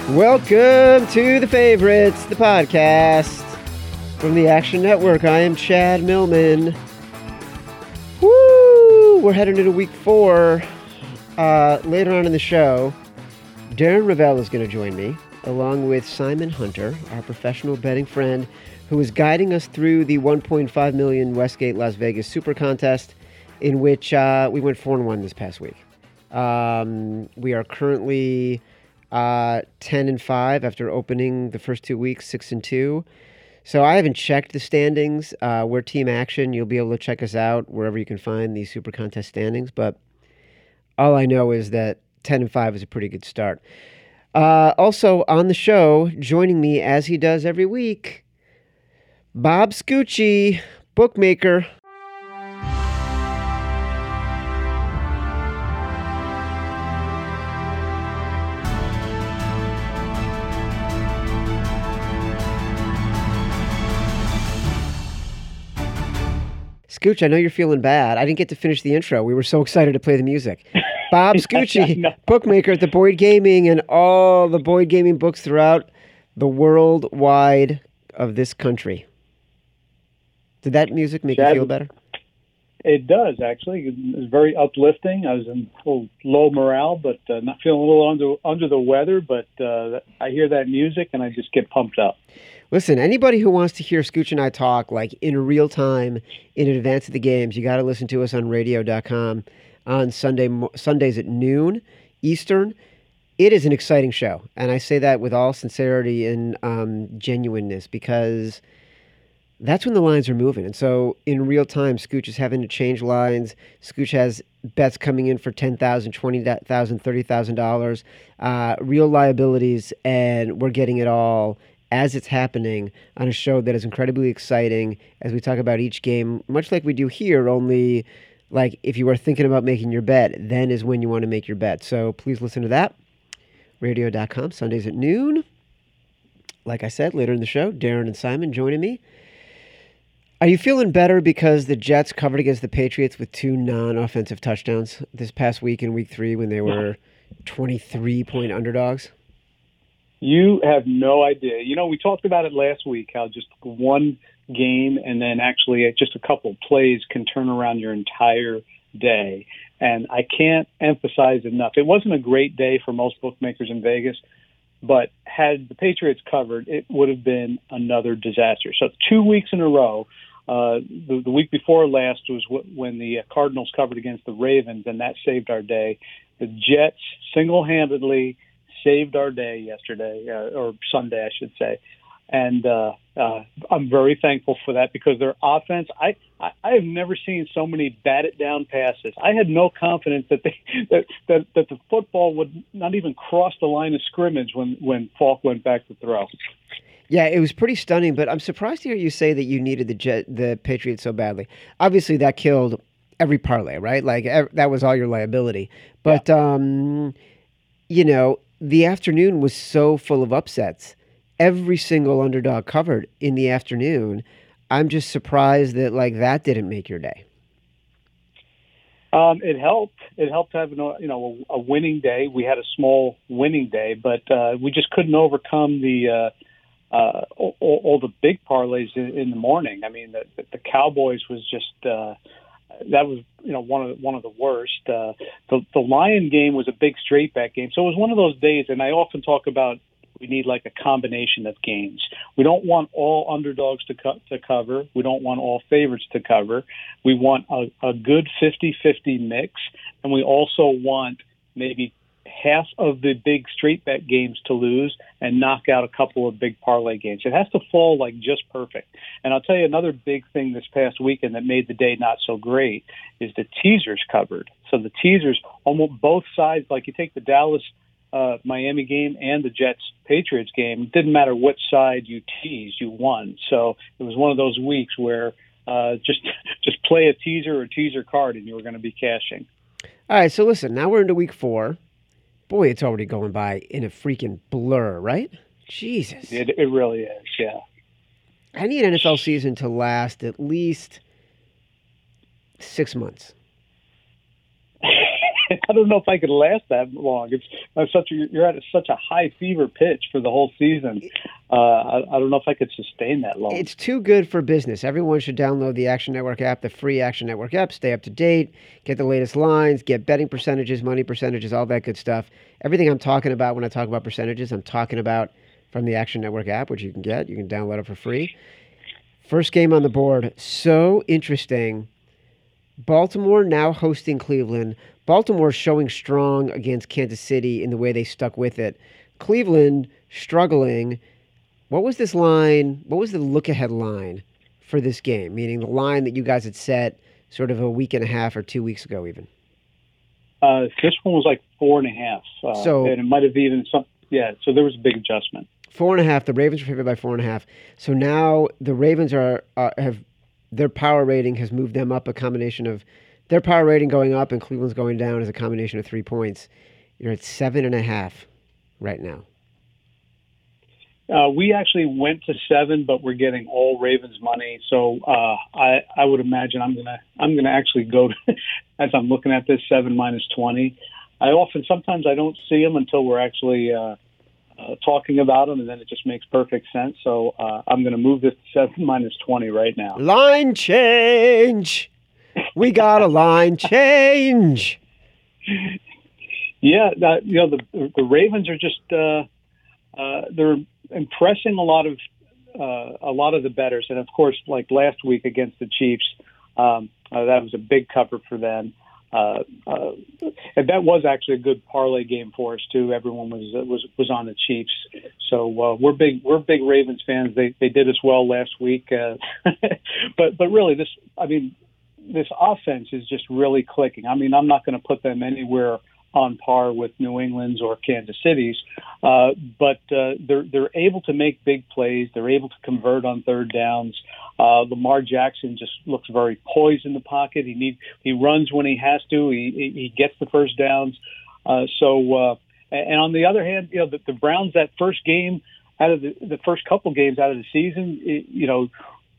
Welcome to The Favorites, the podcast from the Action Network. I am Chad Millman. Woo! We're heading into week 4. Later on in the show, Darren Rovell is going to join me, along with Simon Hunter, our professional betting friend, who is guiding us through the $1.5 million Westgate Las Vegas Super Contest, in which we went 4-1 this past week. We are currently 10-5 after opening the first 2 weeks, 6-2. So I haven't checked the standings. We're Team Action. You'll be able to check us out wherever you can find these Super Contest standings. But all I know is that 10-5 is a pretty good start. Also on the show, joining me as he does every week, Bob Scucci, bookmaker. Scooch, I know you're feeling bad. I didn't get to finish the intro. We were so excited to play the music. Bob Scucci, bookmaker at the Boyd Gaming and all the Boyd Gaming books throughout the worldwide of this country. Did that music make you feel better? It does, actually. It was very uplifting. I was in a little low morale, but not feeling a little under the weather. But I hear that music, and I just get pumped up. Listen, anybody who wants to hear Scooch and I talk like in real time in advance of the games, you got to listen to us on radio.com on Sundays at noon Eastern. It is an exciting show, and I say that with all sincerity and genuineness because that's when the lines are moving. And so in real time, Scooch is having to change lines. Scooch has bets coming in for $10,000, $20,000, $30,000, real liabilities, and we're getting it all as it's happening on a show that is incredibly exciting as we talk about each game, much like we do here, only like if you are thinking about making your bet, then is when you want to make your bet. So please listen to that. Radio.com, Sundays at noon. Like I said, later in the show, Darren and Simon joining me. Are you feeling better because the Jets covered against the Patriots with 2 non-offensive touchdowns this past week in week 3 when they were 23-point underdogs? You have no idea. You know, we talked about it last week, how just one game and then actually just a couple of plays can turn around your entire day. And I can't emphasize enough. It wasn't a great day for most bookmakers in Vegas, but had the Patriots covered, it would have been another disaster. So 2 weeks in a row, the week before last was when the Cardinals covered against the Ravens, and that saved our day. The Jets single-handedly saved our day yesterday, or Sunday, I should say. And I'm very thankful for that because their offense, I have never seen so many batted down passes. I had no confidence that that the football would not even cross the line of scrimmage when Falk went back to throw. Yeah, it was pretty stunning, but I'm surprised to hear you say that you needed the Patriots so badly. Obviously, that killed every parlay, right? Like that was all your liability. But you know, the afternoon was so full of upsets. Every single underdog covered in the afternoon. I'm just surprised that like that didn't make your day. It helped. It helped to have a winning day. We had a small winning day, but we just couldn't overcome the all the big parlays in the morning. I mean, the Cowboys was just that was one of the worst. The Lion game was a big straight bet game, so it was one of those days. And I often talk about we need like a combination of games. We don't want all underdogs to cover. We don't want all favorites to cover. We want a good 50-50 mix, and we also want maybe half of the big straight bet games to lose and knock out a couple of big parlay games. It has to fall like just perfect. And I'll tell you another big thing this past weekend that made the day not so great is the teasers covered. So the teasers, almost both sides, like you take the Dallas Miami game and the Jets-Patriots game, it didn't matter what side you teased, you won. So it was one of those weeks where just play a teaser or teaser card and you were going to be cashing. All right, so listen, now we're into week 4. Boy, it's already going by in a freaking blur, right? Jesus. It really is, yeah. I need an NFL season to last at least 6 months. I don't know if I could last that long. You're at such a high fever pitch for the whole season. I don't know if I could sustain that long. It's too good for business. Everyone should download the Action Network app, the free Action Network app. Stay up to date, get the latest lines, get betting percentages, money percentages, all that good stuff. Everything I'm talking about when I talk about percentages, I'm talking about from the Action Network app, which you can get. You can download it for free. First game on the board, so interesting. Baltimore now hosting Cleveland. Baltimore showing strong against Kansas City in the way they stuck with it. Cleveland struggling. What was this line? What was the look-ahead line for this game? Meaning the line that you guys had set sort of a week and a half or 2 weeks ago even. This one was like 4.5. And it might have even some. Yeah, so there was a big adjustment. 4.5. The Ravens were favored by 4.5. So now the Ravens have their power rating has moved them up. A combination of their power rating going up and Cleveland's going down is a combination of 3 points. You're at 7.5 right now. We actually went to 7, but we're getting all Ravens money. So I would imagine I'm gonna actually go to, as I'm looking at this 7 minus 20. Sometimes I don't see them until we're actually talking about them, and then it just makes perfect sense. So I'm going to move this to 7 minus 20 right now. Line change. We got a line change. Yeah, the Ravens are just they're impressing a lot of the bettors, and of course, like last week against the Chiefs, that was a big cover for them. And that was actually a good parlay game for us too. Everyone was on the Chiefs, so we're big Ravens fans. They did us well last week, but really this offense is just really clicking. I mean, I'm not going to put them anywhere on par with New England's or Kansas City's, but they're able to make big plays. They're able to convert on third downs. Lamar Jackson just looks very poised in the pocket. He runs when he has to. He gets the first downs. And on the other hand, the Browns, that first game out of the first couple games out of the season,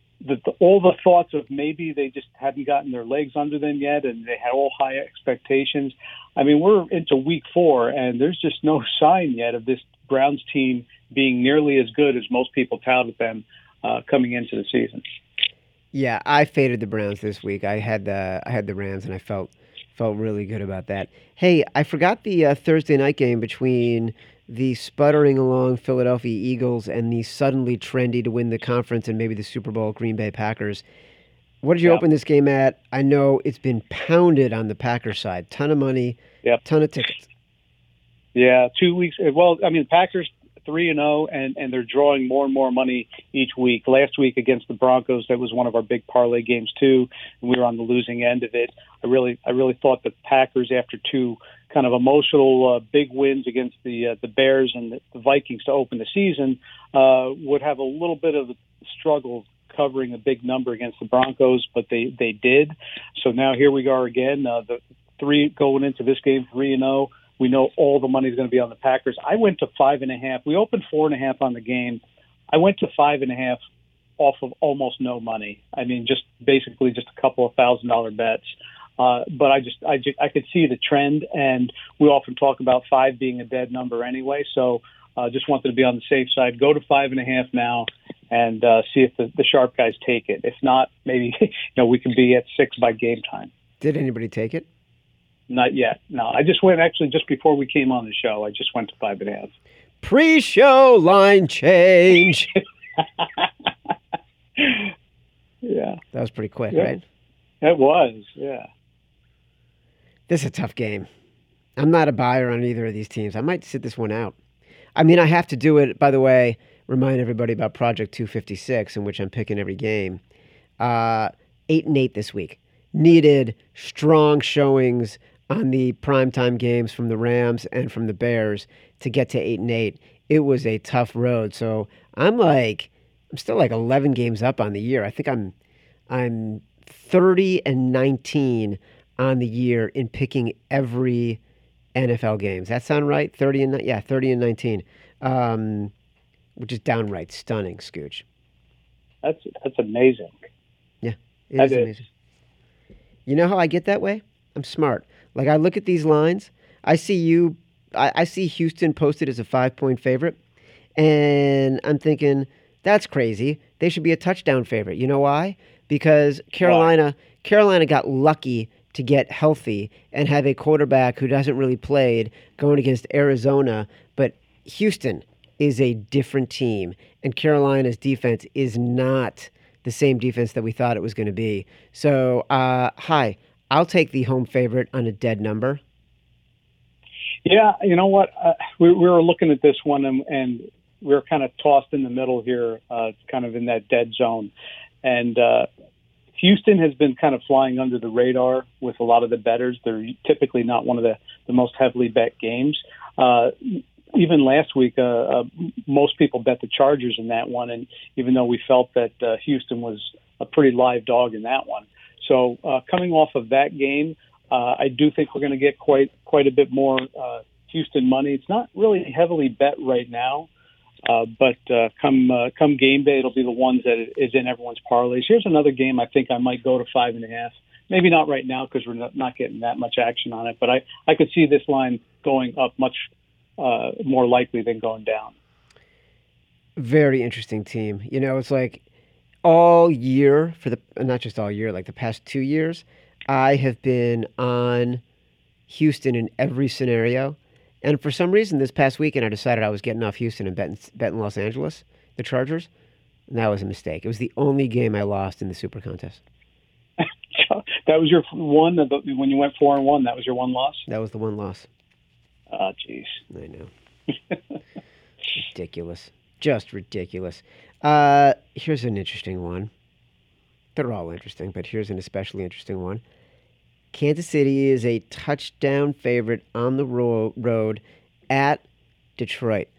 all the thoughts of maybe they just hadn't gotten their legs under them yet, and they had all high expectations. I mean, we're into week 4, and there's just no sign yet of this Browns team being nearly as good as most people touted them coming into the season. Yeah, I faded the Browns this week. I had the Rams, and I felt really good about that. Hey, I forgot the Thursday night game between the sputtering along Philadelphia Eagles and the suddenly trendy to win the conference and maybe the Super Bowl Green Bay Packers. What did you open this game at? I know it's been pounded on the Packers side. Ton of money, ton of tickets. Yeah, 2 weeks. Well, I mean, the Packers 3-0, and they're drawing more and more money each week. Last week against the Broncos, that was one of our big parlay games too, and we were on the losing end of it. I really thought the Packers, after 2 kind of emotional big wins against the Bears and the Vikings to open the season, would have a little bit of a struggle covering a big number against the Broncos, but they did. So now here we are again, the 3 going into this game 3-0. We know all the money is going to be on the Packers. I went to 5.5. We opened 4.5 on the game. I went to 5.5 off of almost no money. I mean, just basically just a couple of $1,000 bets. But I could see the trend, and we often talk about 5 being a dead number anyway. So just wanted to be on the safe side. Go to 5.5 now, and see if the sharp guys take it. If not, maybe we can be at 6 by game time. Did anybody take it? Not yet. No, I just went actually just before we came on the show. I just went to 5.5. Pre-show line change. Yeah, that was pretty quick, right? It was. Yeah. This is a tough game. I'm not a buyer on either of these teams. I might sit this one out. I mean, I have to do it. By the way, remind everybody about Project 256, in which I'm picking every game. 8-8 this week. Needed strong showings on the primetime games from the Rams and from the Bears to get to 8-8. It was a tough road. So I'm still like 11 games up on the year. I think I'm 30-19 on the year in picking every NFL game. Does that sound right? 30-19, which is downright stunning, Scooch. That's amazing. Yeah, it is amazing. You know how I get that way? I'm smart. Like, I look at these lines. I see you. I see Houston posted as a 5-point favorite, and I'm thinking that's crazy. They should be a touchdown favorite. You know why? Because Carolina got lucky to get healthy and have a quarterback who doesn't really played going against Arizona. But Houston is a different team, and Carolina's defense is not the same defense that we thought it was going to be. So, I'll take the home favorite on a dead number. Yeah, you know what? We were looking at this one, and we were kind of tossed in the middle here, kind of in that dead zone. And Houston has been kind of flying under the radar with a lot of the bettors. They're typically not one of the most heavily bet games. Even last week, most people bet the Chargers in that one, and even though we felt that Houston was a pretty live dog in that one. So coming off of that game, I do think we're going to get quite a bit more Houston money. It's not really heavily bet right now, but come game day, it'll be the ones that is in everyone's parlays. Here's another game I think I might go to 5.5. Maybe not right now because we're not getting that much action on it, but I could see this line going up much more likely than going down. Very interesting team. You know, it's like all year not just all year, like the past 2 years, I have been on Houston in every scenario. And for some reason, this past weekend, I decided I was getting off Houston and betting Los Angeles, the Chargers. And that was a mistake. It was the only game I lost in the Super Contest. That was your one when you went 4-1. That was your one loss. That was the one loss. Oh, jeez. I know. Ridiculous. Just ridiculous. Here's an interesting one. They're all interesting, but here's an especially interesting one. Kansas City is a touchdown favorite on the road at Detroit.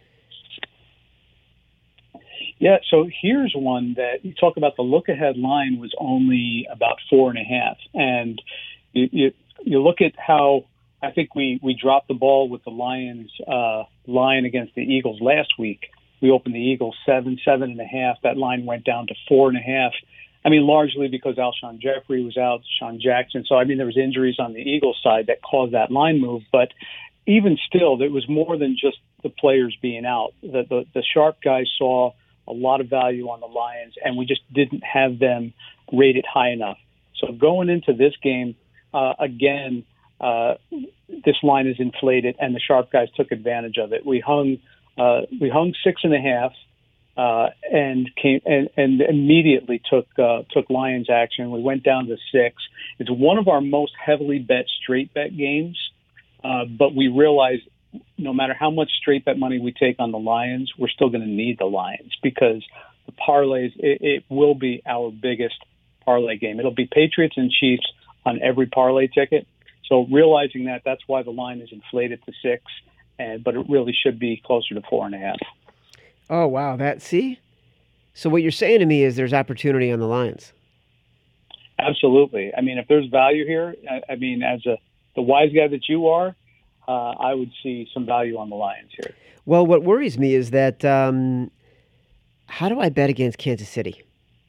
Yeah, so here's one that you talk about. The look-ahead line was only about 4.5, and you look at how I think we dropped the ball with the Lions line against the Eagles last week. We opened the Eagles 7.5. That line went down to 4.5. I mean, largely because Alshon Jeffrey was out, Sean Jackson. So, I mean, there was injuries on the Eagles side that caused that line move. But even still, there was more than just the players being out. The sharp guys saw a lot of value on the Lions, and we just didn't have them rated high enough. So going into this game, again, this line is inflated, and the sharp guys took advantage of it. We hung 6.5. And immediately took Lions action. We went down to 6. It's one of our most heavily bet straight bet games, but we realize no matter how much straight bet money we take on the Lions, we're still going to need the Lions because the parlays, it will be our biggest parlay game. It'll be Patriots and Chiefs on every parlay ticket. So realizing that, that's why the line is inflated to 6, but it really should be closer to 4.5. Oh, wow. See? So what you're saying to me is there's opportunity on the Lions. Absolutely. I mean, if there's value here, I mean, as the wise guy that you are, I would see some value on the Lions here. Well, what worries me is that how do I bet against Kansas City?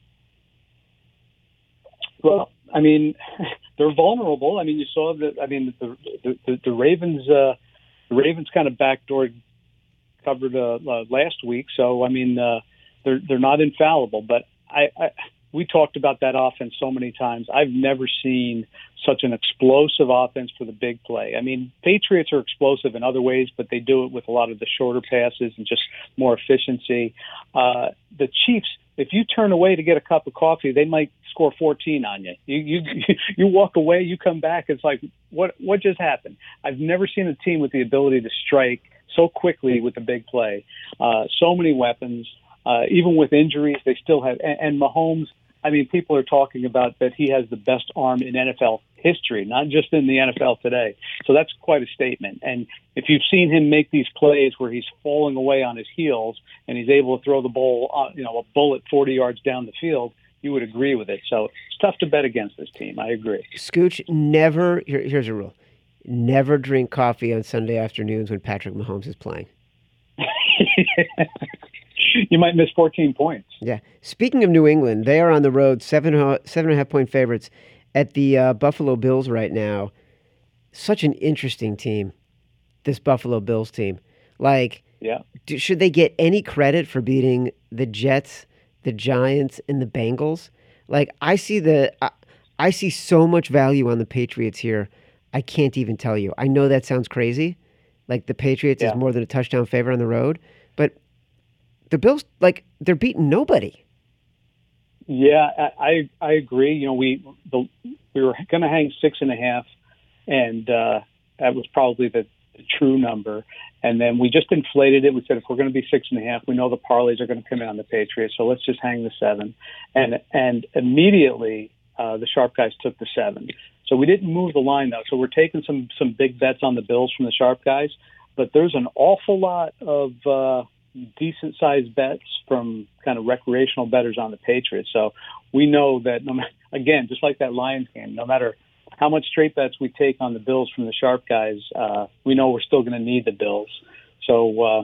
Well, I mean, they're vulnerable. I mean, you saw that. I mean, the Ravens. The Ravens kind of backdoored covered last week. So I mean, they're not infallible. But we talked about that offense so many times. I've never seen such an explosive offense for the big play. I mean, Patriots are explosive in other ways, but they do it with a lot of the shorter passes and just more efficiency. The Chiefs, if you turn away to get a cup of coffee, they might score 14 on you. You walk away, you come back, it's like, what just happened? I've never seen a team with the ability to strike so quickly with the big play. So many weapons. Even with injuries, they still have. And Mahomes, I mean, people are talking about that he has the best arm in NFL history, not just in the NFL today. So that's quite a statement. And if you've seen him make these plays where he's falling away on his heels and he's able to throw the ball, a bullet 40 yards down the field, you would agree with it. So it's tough to bet against this team. I agree. Scooch, here's a rule. Never drink coffee on Sunday afternoons when Patrick Mahomes is playing. You might miss 14 points. Yeah. Speaking of New England, they are on the road, 7.5 point favorites at the Buffalo Bills right now. such an interesting team, this Buffalo Bills team. Like, Yeah. should they get any credit for beating the Jets, the Giants, and the Bengals? Like, I see so much value on the Patriots here. I can't even tell you. I know that sounds crazy. Like the Patriots is Yeah. more than a touchdown favorite on the road, but the Bills, like, they're beating nobody. Yeah, I agree. You know, we were going to hang 6.5, and that was probably the true number. And then we just inflated it. We said if we're going to be 6.5, we know the parlays are going to come in on the Patriots, so let's just hang the 7. And immediately the sharp guys took the 7. So we didn't move the line though. So we're taking some big bets on the Bills from the sharp guys, but there's an awful lot of decent sized bets from kind of recreational bettors on the Patriots. So we know that again, just like that Lions game, no matter how much straight bets we take on the Bills from the sharp guys, we know we're still going to need the Bills. So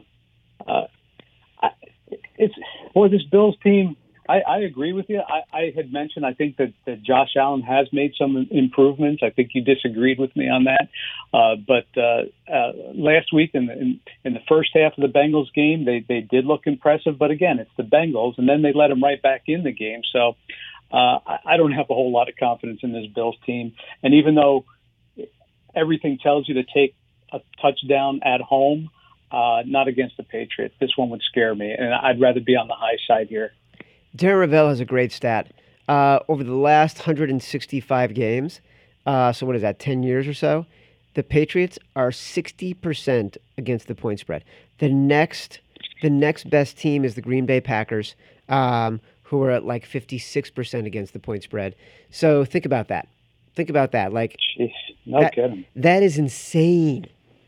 this Bills team, I agree with you. I had mentioned I think that Josh Allen has made some improvements. I think you disagreed with me on that. But last week in the first half of the Bengals game, they did look impressive. But again, it's the Bengals, and then they let them right back in the game. So I don't have a whole lot of confidence in this Bills team. And even though everything tells you to take a touchdown at home, not against the Patriots, this one would scare me. And I'd rather be on the high side here. Darren Ravel has a great stat. Over the last 165 games, so what is that, 10 years or so, the Patriots are 60% against the point spread. The next best team is the Green Bay Packers, who are at like 56% against the point spread. So think about that. Like, jeez, no kidding. That is insane.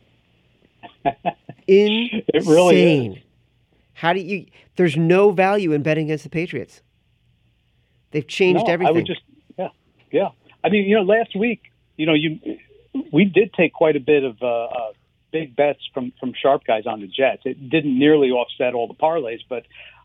It really is. How do you? There's no value in betting against the Patriots. They've changed everything. I would just, yeah. I mean, last week, we did take quite a bit of big bets from sharp guys on the Jets. It didn't nearly offset all the parlays, but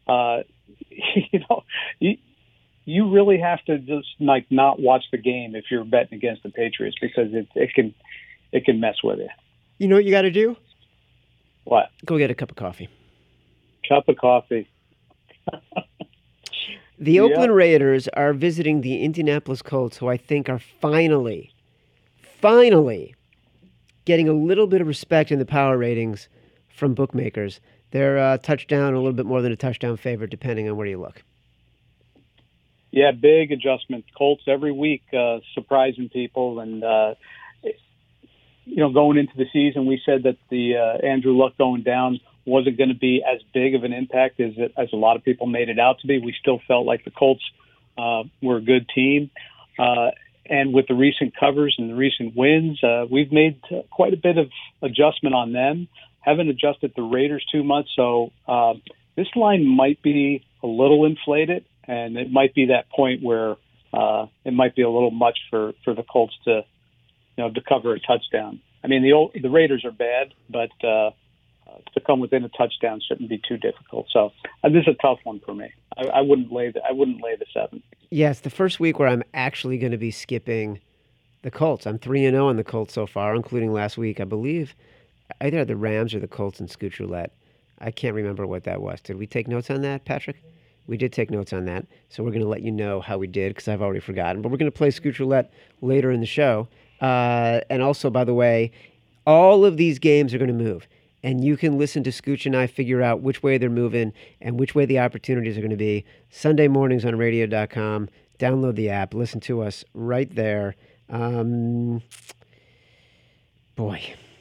you really have to just like not watch the game if you're betting against the Patriots because it can mess with you. You know what you got to do? What? Go get a cup of coffee. Cup of coffee. The Oakland Raiders are visiting the Indianapolis Colts, who I think are finally getting a little bit of respect in the power ratings from bookmakers. They're a touchdown, a little bit more than a touchdown favorite, depending on where you look. Yeah, big adjustment. Colts every week surprising people. And, going into the season, we said that the Andrew Luck going down wasn't going to be as big of an impact as a lot of people made it out to be. We still felt like the Colts were a good team. And with the recent covers and the recent wins, we've made quite a bit of adjustment on them. Haven't adjusted the Raiders too much. So this line might be a little inflated, and it might be that point where it might be a little much for the Colts to cover a touchdown. I mean, the Raiders are bad, but to come within a touchdown shouldn't be too difficult. So this is a tough one for me. I wouldn't lay the 7. Yes, the first week where I'm actually going to be skipping the Colts. I'm 3-0 on the Colts so far, including last week. I believe either had the Rams or the Colts in Scooch Roulette. I can't remember what that was. Did we take notes on that, Patrick? We did take notes on that. So we're going to let you know how we did because I've already forgotten. But we're going to play Scooch Roulette later in the show. And also, by the way, all of these games are going to move. And you can listen to Scooch and I figure out which way they're moving and which way the opportunities are going to be. Sunday mornings on radio.com. Download the app. Listen to us right there. Boy.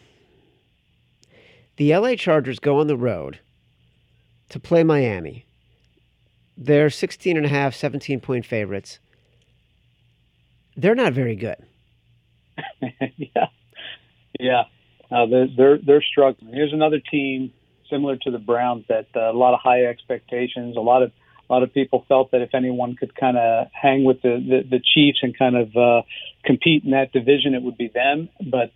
The LA Chargers go on the road to play Miami. They're 16.5, 17-point favorites. They're not very good. Yeah. They're struggling. Here's another team similar to the Browns that a lot of high expectations. A lot of people felt that if anyone could kind of hang with the Chiefs and kind of compete in that division, it would be them. But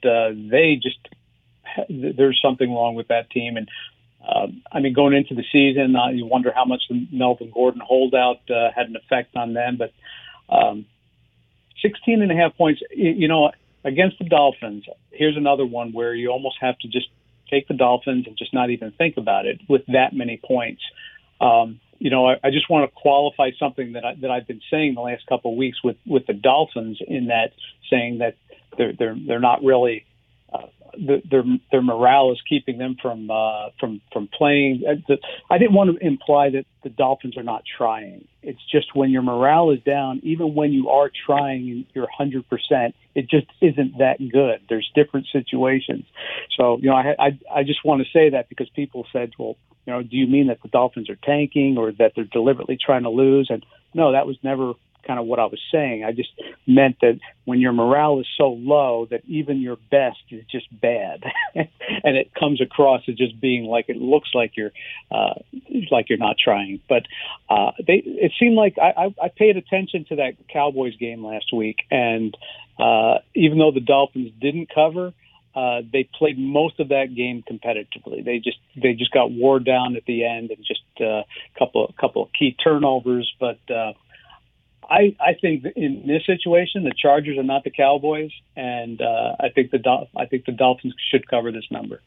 there's something wrong with that team. And going into the season, you wonder how much the Melvin Gordon holdout had an effect on them. But 16.5 points, against the Dolphins, here's another one where you almost have to just take the Dolphins and just not even think about it with that many points. I just want to qualify something that I've been saying the last couple of weeks with the Dolphins, in that saying that they're not really their morale is keeping them from playing. I didn't want to imply that the Dolphins are not trying. It's just when your morale is down, even when you are trying, you're 100%. It just isn't that good. There's different situations. So I just want to say that because people said, well, do you mean that the Dolphins are tanking or that they're deliberately trying to lose? And no, that was never kind of what I was saying. I just meant that when your morale is so low that even your best is just bad, and it comes across as just being like, it looks like you're not trying. But it seemed like I paid attention to that Cowboys game last week, and even though the Dolphins didn't cover, they played most of that game competitively. They just got wore down at the end, and just a couple of key turnovers. But I think in this situation, the Chargers are not the Cowboys, and I think the Dolphins should cover this number.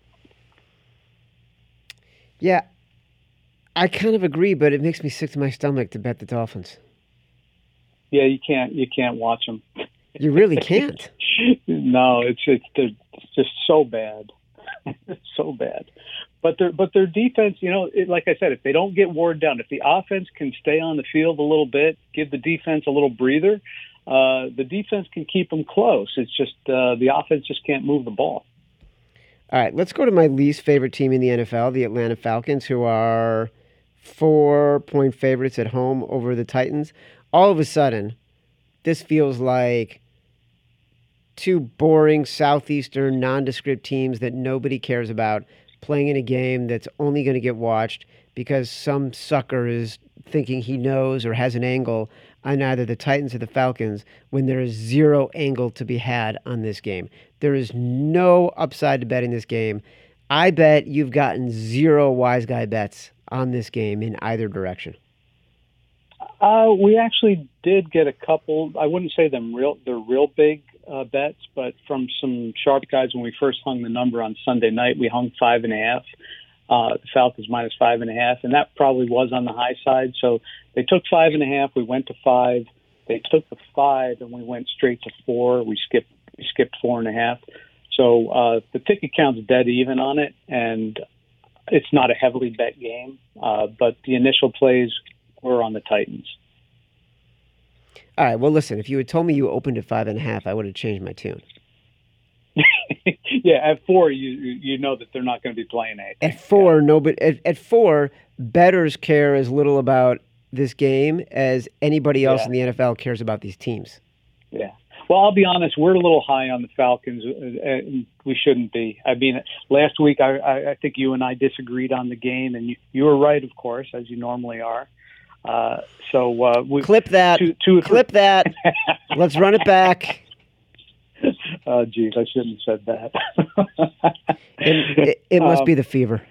Yeah, I kind of agree, but it makes me sick to my stomach to bet the Dolphins. Yeah, you can't watch them. You really can't. No, they're just so bad, so bad. But their defense, like I said, if they don't get worn down, if the offense can stay on the field a little bit, give the defense a little breather, the defense can keep them close. It's just the offense just can't move the ball. All right, let's go to my least favorite team in the NFL, the Atlanta Falcons, who are 4-point favorites at home over the Titans. All of a sudden, this feels like two boring Southeastern nondescript teams that nobody cares about playing in a game that's only going to get watched because some sucker is thinking he knows or has an angle on either the Titans or the Falcons, when there is zero angle to be had on this game. There is no upside to betting this game. I bet you've gotten zero wise guy bets on this game in either direction. We actually did get a couple. I wouldn't say they're real big bets, but from some sharp guys when we first hung the number on Sunday night, we hung 5.5. The Falcons minus 5.5, and that probably was on the high side. So they took 5.5. We went to 5. They took the 5, and we went straight to 4. We skipped 4.5. So the ticket count's dead even on it, and it's not a heavily bet game. But the initial plays were on the Titans. All right. Well, listen, if you had told me you opened at 5.5, I would have changed my tune. Yeah, at 4, you know that they're not going to be playing anything. At 4, no, but at 4, bettors care as little about this game as anybody else in the NFL cares about these teams. Yeah. Well, I'll be honest, we're a little high on the Falcons. And we shouldn't be. I mean, last week I think you and I disagreed on the game, and you were right, of course, as you normally are. We clip that. Clip that. Let's run it back. Oh, geez, I shouldn't have said that. It must be the fever.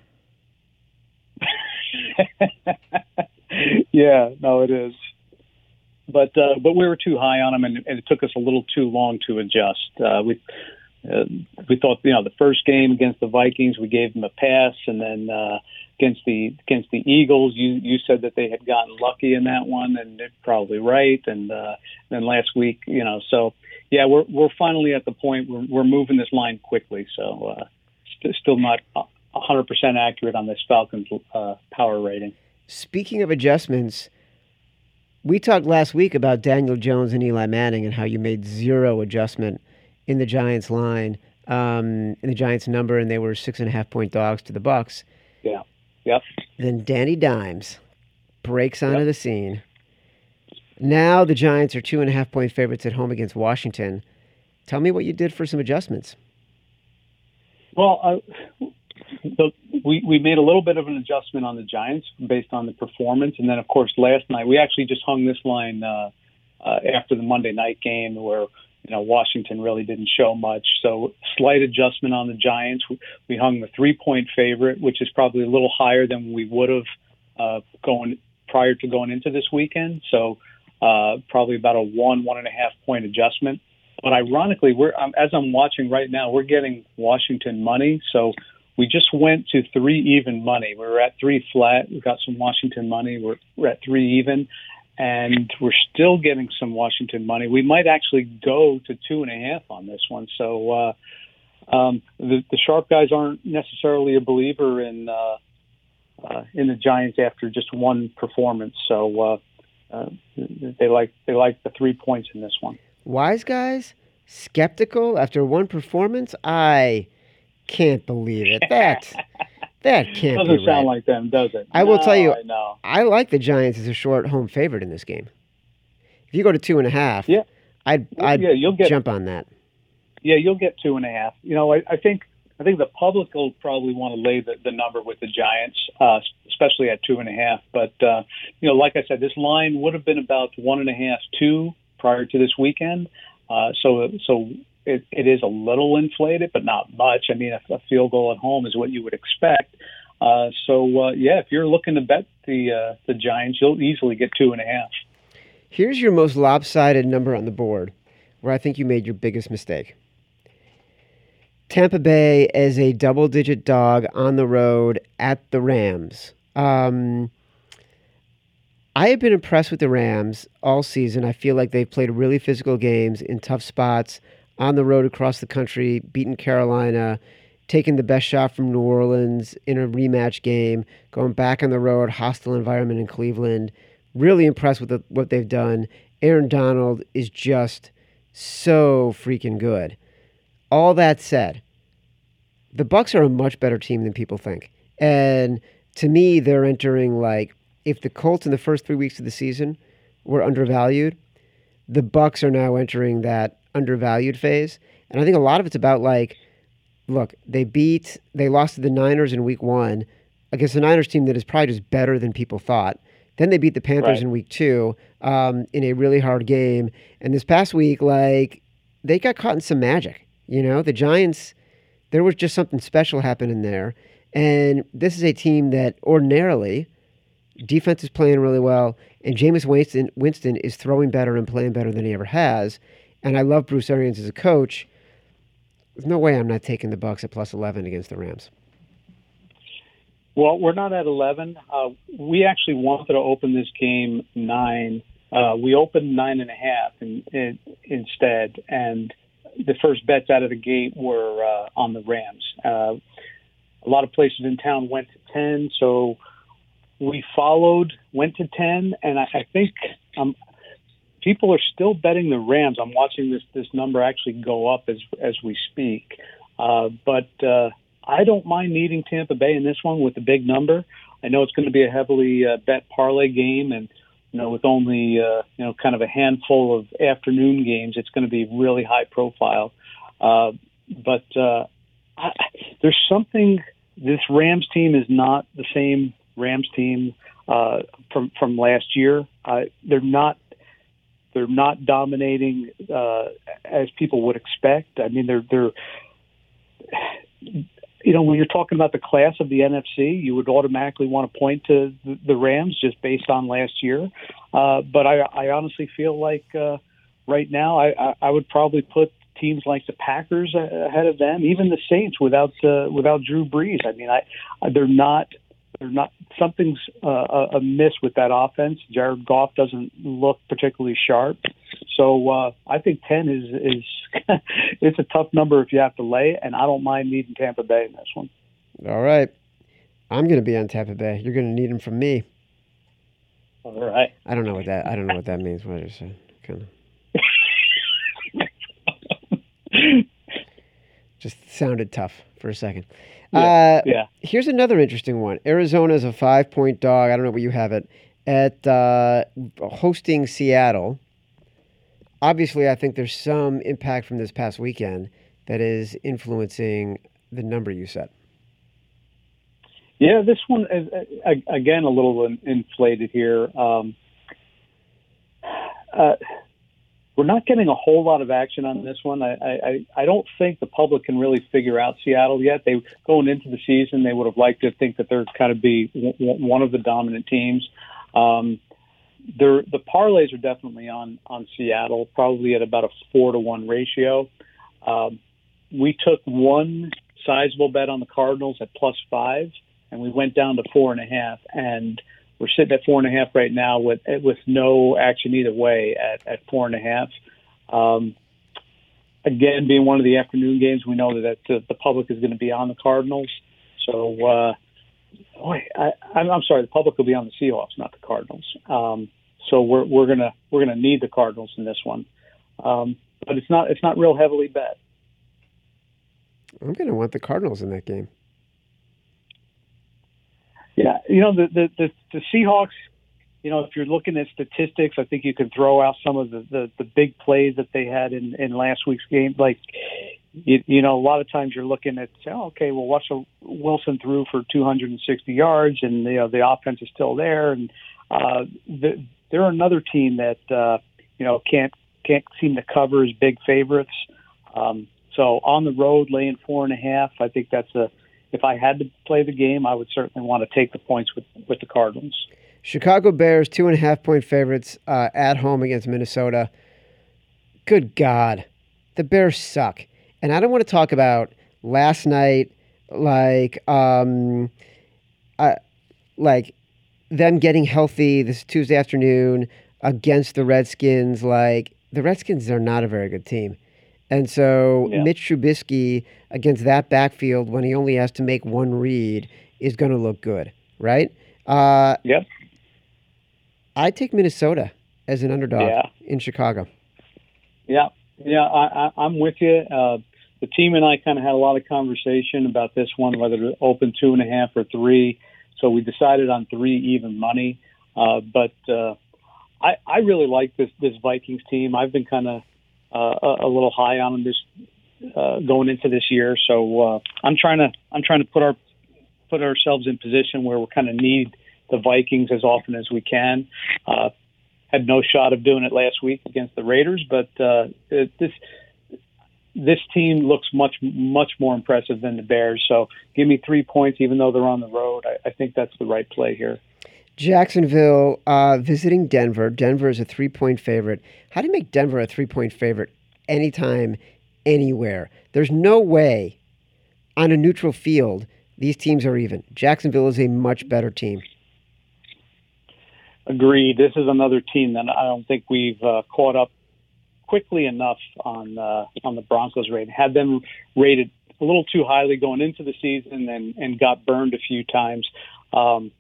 Yeah, no, it is. But we were too high on them, and it took us a little too long to adjust. We thought, the first game against the Vikings, we gave them a pass, and then against the Eagles, you said that they had gotten lucky in that one, and they're probably right. And then last week, so yeah, we're finally at the point where we're moving this line quickly. So still not 100% accurate on this Falcons power rating. Speaking of adjustments, we talked last week about Daniel Jones and Eli Manning and how you made zero adjustment in the Giants line, in the Giants number, and they were 6.5-point dogs to the Bucs. Yeah. Yep. Then Danny Dimes breaks onto the scene. Now the Giants are 2.5-point favorites at home against Washington. Tell me what you did for some adjustments. Well, we made a little bit of an adjustment on the Giants based on the performance. And then, of course, last night, we actually just hung this line after the Monday night game where, Washington really didn't show much. So slight adjustment on the Giants. We hung the 3-point favorite, which is probably a little higher than we would have prior to going into this weekend. So probably about a 1.5 point adjustment. But ironically, as I'm watching right now, we're getting Washington money. So we just went to 3 even money. We were at 3 flat. We got some Washington money. We're at 3 even, and we're still getting some Washington money. We might actually go to 2.5 on this one. So the sharp guys aren't necessarily a believer in the Giants after just one performance. So they like the 3 points in this one. Wise guys, skeptical after one performance? I can't believe it. That can't be right. Doesn't sound like them, does it? I will tell you, I like the Giants as a short home favorite in this game. If you go to 2.5, I'd jump on that. Yeah, you'll get 2.5. You know, I think the public will probably want to lay the number with the Giants, especially at 2.5. But you know, like I said, this line would have been about 1.5, 2 prior to this weekend. So it is a little inflated, but not much. I mean, a field goal at home is what you would expect. If you're looking to bet the Giants, you'll easily get 2.5. Here's your most lopsided number on the board, where I think you made your biggest mistake. Tampa Bay as a double-digit dog on the road at the Rams. I have been impressed with the Rams all season. I feel like they've played really physical games in tough spots, on the road across the country, beaten Carolina, taken the best shot from New Orleans in a rematch game, going back on the road, hostile environment in Cleveland. Really impressed with what they've done. Aaron Donald is just so freaking good. All that said, the Bucs are a much better team than people think. And to me, they're entering like, if the Colts in the first 3 weeks of the season were undervalued, the Bucs are now entering that undervalued phase. And I think a lot of it's about like, look, they lost to the Niners in week 1 against the Niners team that is probably just better than people thought. Then they beat the Panthers in week 2 in a really hard game. And this past week, like, they got caught in some magic. You know, the Giants, there was just something special happening there. And this is a team that ordinarily, defense is playing really well, and Jameis Winston is throwing better and playing better than he ever has. And I love Bruce Arians as a coach. There's no way I'm not taking the Bucs at plus 11 against the Rams. Well, we're not at 11. We actually wanted to open this game 9. We opened 9.5 instead, and the first bets out of the gate were on the Rams. A lot of places in town went to 10, so we went to 10, and I think people are still betting the Rams. I'm watching this number actually go up as we speak. But I don't mind needing Tampa Bay in this one with the big number. I know it's going to be a heavily bet parlay game, and with only kind of a handful of afternoon games, it's going to be really high profile. But there's something. This Rams team is not the same Rams team from last year. They're not dominating as people would expect. I mean, they're when you're talking about the class of the NFC, you would automatically want to point to the Rams just based on last year. But I honestly feel like right now I would probably put teams like the Packers ahead of them, even the Saints without Drew Brees. I mean, they're not. Something's amiss with that offense. Jared Goff doesn't look particularly sharp. So I think 10 is it's a tough number if you have to lay, and I don't mind needing Tampa Bay in this one. All right. I'm going to be on Tampa Bay. You're going to need them from me. All right. I don't know what that means. What is it? Kind of just sounded tough for a second. Yeah. Here's another interesting one. Arizona's a 5-point dog. I don't know where you have it at hosting Seattle. Obviously, I think there's some impact from this past weekend that is influencing the number you set. Yeah, this one is, again, a little inflated here. We're not getting a whole lot of action on this one. I don't think the public can really figure out Seattle yet. Going into the season, they would have liked to think that they're kind of be one of the dominant teams. the parlays are definitely on Seattle, probably at about a 4-to-1 ratio. We took one sizable bet on the Cardinals at +5, and we went down to 4.5, and we're sitting at 4.5 right now with no action either way at 4.5. Again, being one of the afternoon games, we know that the public is going to be on the Cardinals. So, I'm sorry, the public will be on the Seahawks, not the Cardinals. So we're gonna need the Cardinals in this one, but it's not real heavily bet. I'm gonna want the Cardinals in that game. Yeah, the Seahawks. If you're looking at statistics, I think you can throw out some of the big plays that they had in last week's game. Like, a lot of times you're looking at, okay, well, Russell Wilson threw for 260 yards, and the offense is still there, and they're another team that can't seem to cover as big favorites. So on the road, laying 4.5, I think if I had to play the game, I would certainly want to take the points with the Cardinals. Chicago Bears 2.5-point favorites at home against Minnesota. Good God, the Bears suck, and I don't want to talk about last night, like them getting healthy this Tuesday afternoon against the Redskins. Like, the Redskins are not a very good team. And so Mitch Trubisky against that backfield, when he only has to make one read, is going to look good, right? Yep. I take Minnesota as an underdog in Chicago. Yeah, I'm with you. The team and I kind of had a lot of conversation about this one, whether to open 2.5 or 3. So we decided on 3 even money. But I really like this Vikings team. I've been kind of a little high on them this going into this year. So I'm trying to put ourselves in position where we kind of need the Vikings as often as we can. Had no shot of doing it last week against the Raiders, but this team looks much more impressive than the Bears. So give me 3 points, even though they're on the road. I think that's the right play here. Jacksonville visiting Denver. Denver is a 3-point favorite. How do you make Denver a 3-point favorite anytime, anywhere? There's no way on a neutral field these teams are even. Jacksonville is a much better team. Agreed. This is another team that I don't think we've caught up quickly enough on the Broncos rating. Had them rated a little too highly going into the season and got burned a few times. I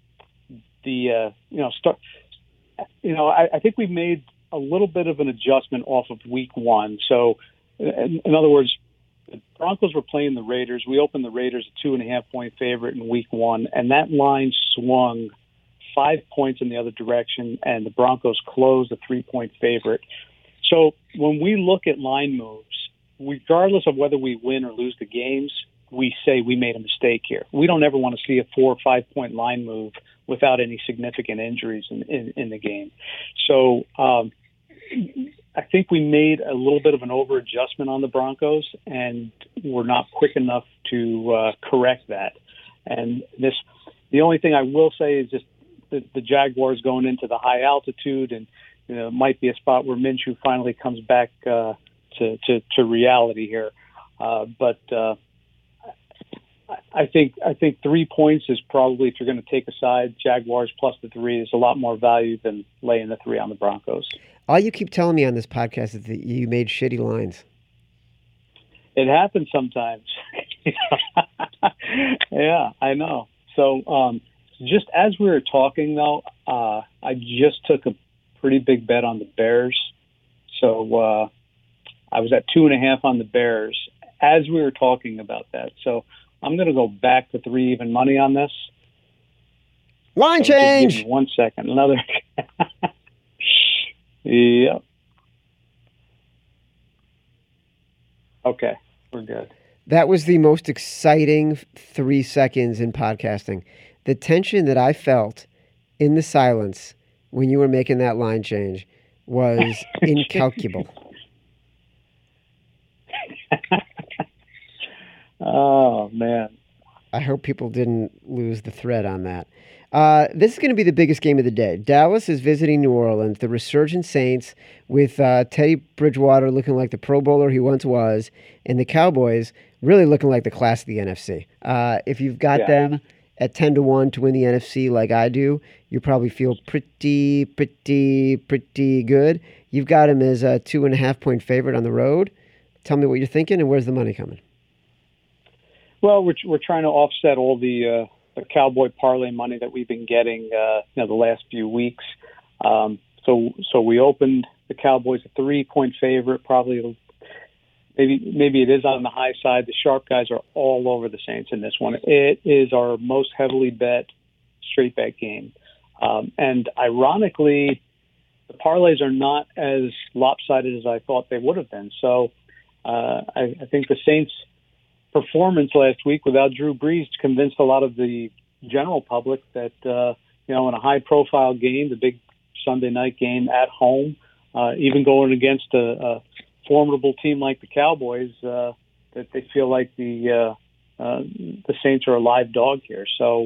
think we've made a little bit of an adjustment off of week 1. So, in other words, the Broncos were playing the Raiders. We opened the Raiders a 2.5-point favorite in week 1, and that line swung 5 points in the other direction, and the Broncos closed a 3-point favorite. So when we look at line moves, regardless of whether we win or lose the games, we say we made a mistake here. We don't ever want to see a 4 or 5 point line move without any significant injuries in the game. So I think we made a little bit of an over adjustment on the Broncos, and we're not quick enough to correct that. And the only thing I will say is just the Jaguars going into the high altitude, and might be a spot where Minshew finally comes back to reality here. But I think 3 points is probably, if you're going to take a side, Jaguars plus the 3 is a lot more value than laying the 3 on the Broncos. All you keep telling me on this podcast is that you made shitty lines. It happens sometimes. Yeah, I know. So just as we were talking, though, I just took a pretty big bet on the Bears. So I was at 2.5 on the Bears as we were talking about that. So I'm going to go back to 3 even money on this. Line change. Give me 1 second. Another. Yep. Okay, we're good. That was the most exciting 3 seconds in podcasting. The tension that I felt in the silence when you were making that line change was incalculable. Oh, man. I hope people didn't lose the thread on that. This is going to be the biggest game of the day. Dallas is visiting New Orleans, the resurgent Saints, with Teddy Bridgewater looking like the Pro Bowler he once was, and the Cowboys really looking like the class of the NFC. If you've got them at 10-1 to win the NFC like I do, you probably feel pretty good. You've got him as a 2.5-point favorite on the road. Tell me what you're thinking, and where's the money coming? Well, we're trying to offset all the Cowboy parlay money that we've been getting, the last few weeks. So we opened the Cowboys a 3-point favorite. Probably, maybe it is on the high side. The sharp guys are all over the Saints in this one. It is our most heavily bet straight bet game, and ironically, the parlays are not as lopsided as I thought they would have been. So I think the Saints' performance last week without Drew Brees convinced a lot of the general public that in a high-profile game, the big Sunday night game at home, even going against a formidable team like the Cowboys, that they feel like the Saints are a live dog here. So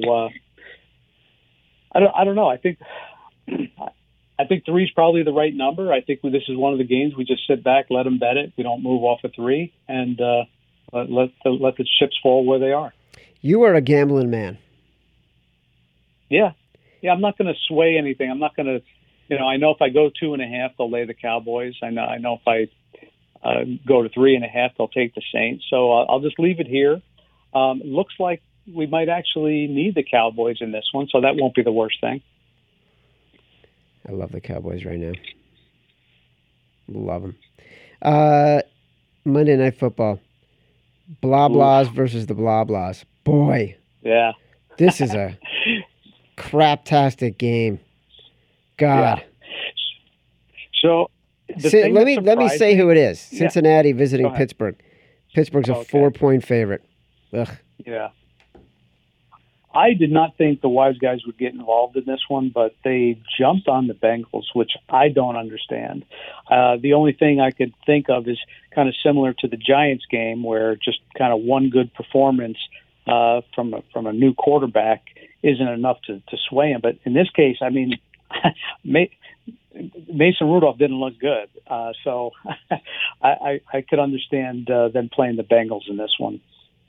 I don't know. I think 3 is probably the right number. I think this is one of the games we just sit back, let them bet it. We don't move off of 3, and let the chips fall where they are. You are a gambling man. Yeah. I'm not going to sway anything. I'm not going to, I know if I go 2.5, they'll lay the Cowboys. I know if I go to 3.5, they'll take the Saints. So I'll just leave it here. It looks like we might actually need the Cowboys in this one, so that won't be the worst thing. I love the Cowboys right now. Love them. Monday Night Football. Blah blahs versus the blah blahs. Boy. Yeah. This is a craptastic game. God. Yeah. So let me say who it is. Cincinnati visiting Pittsburgh. Pittsburgh's a 4-point favorite. Ugh. Yeah. I did not think the wise guys would get involved in this one, but they jumped on the Bengals, which I don't understand. The only thing I could think of is kind of similar to the Giants game, where just kind of one good performance from a new quarterback isn't enough to sway him. But in this case, I mean, Mason Rudolph didn't look good, so I could understand them playing the Bengals in this one.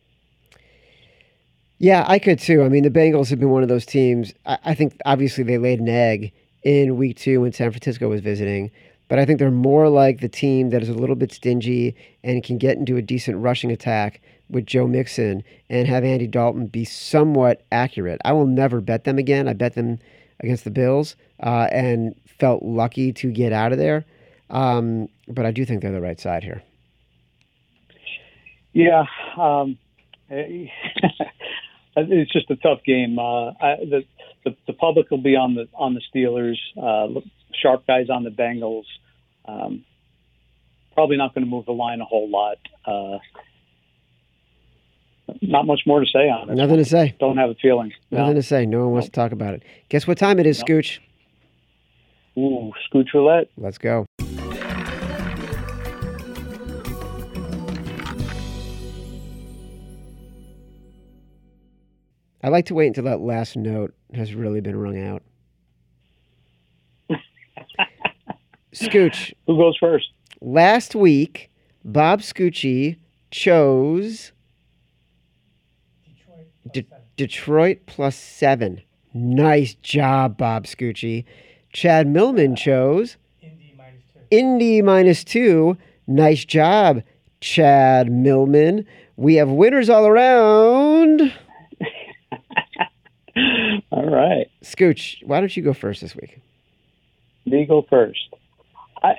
Yeah, I could too. I mean, the Bengals have been one of those teams. I think obviously they laid an egg in week 2 when San Francisco was visiting, but I think they're more like the team that is a little bit stingy and can get into a decent rushing attack with Joe Mixon and have Andy Dalton be somewhat accurate. I will never bet them again. I bet them against the Bills and felt lucky to get out of there. But I do think they're the right side here. Yeah. It's just a tough game. The public will be on the Steelers. Sharp guys on the Bengals. Probably not going to move the line a whole lot. Not much more to say on it. Nothing to say. Don't have a feeling. Nothing to say. No one wants to talk about it. Guess what time it is, Scooch? Ooh, Scooch Roulette. Let's go. I like to wait until that last note has really been rung out. Scooch. Who goes first? Last week, Bob Scucci chose Detroit plus 7. Nice job, Bob Scucci. Chad Millman chose Indy minus 2. Nice job, Chad Millman. We have winners all around. All right. Scooch, why don't you go first this week? Me go first. I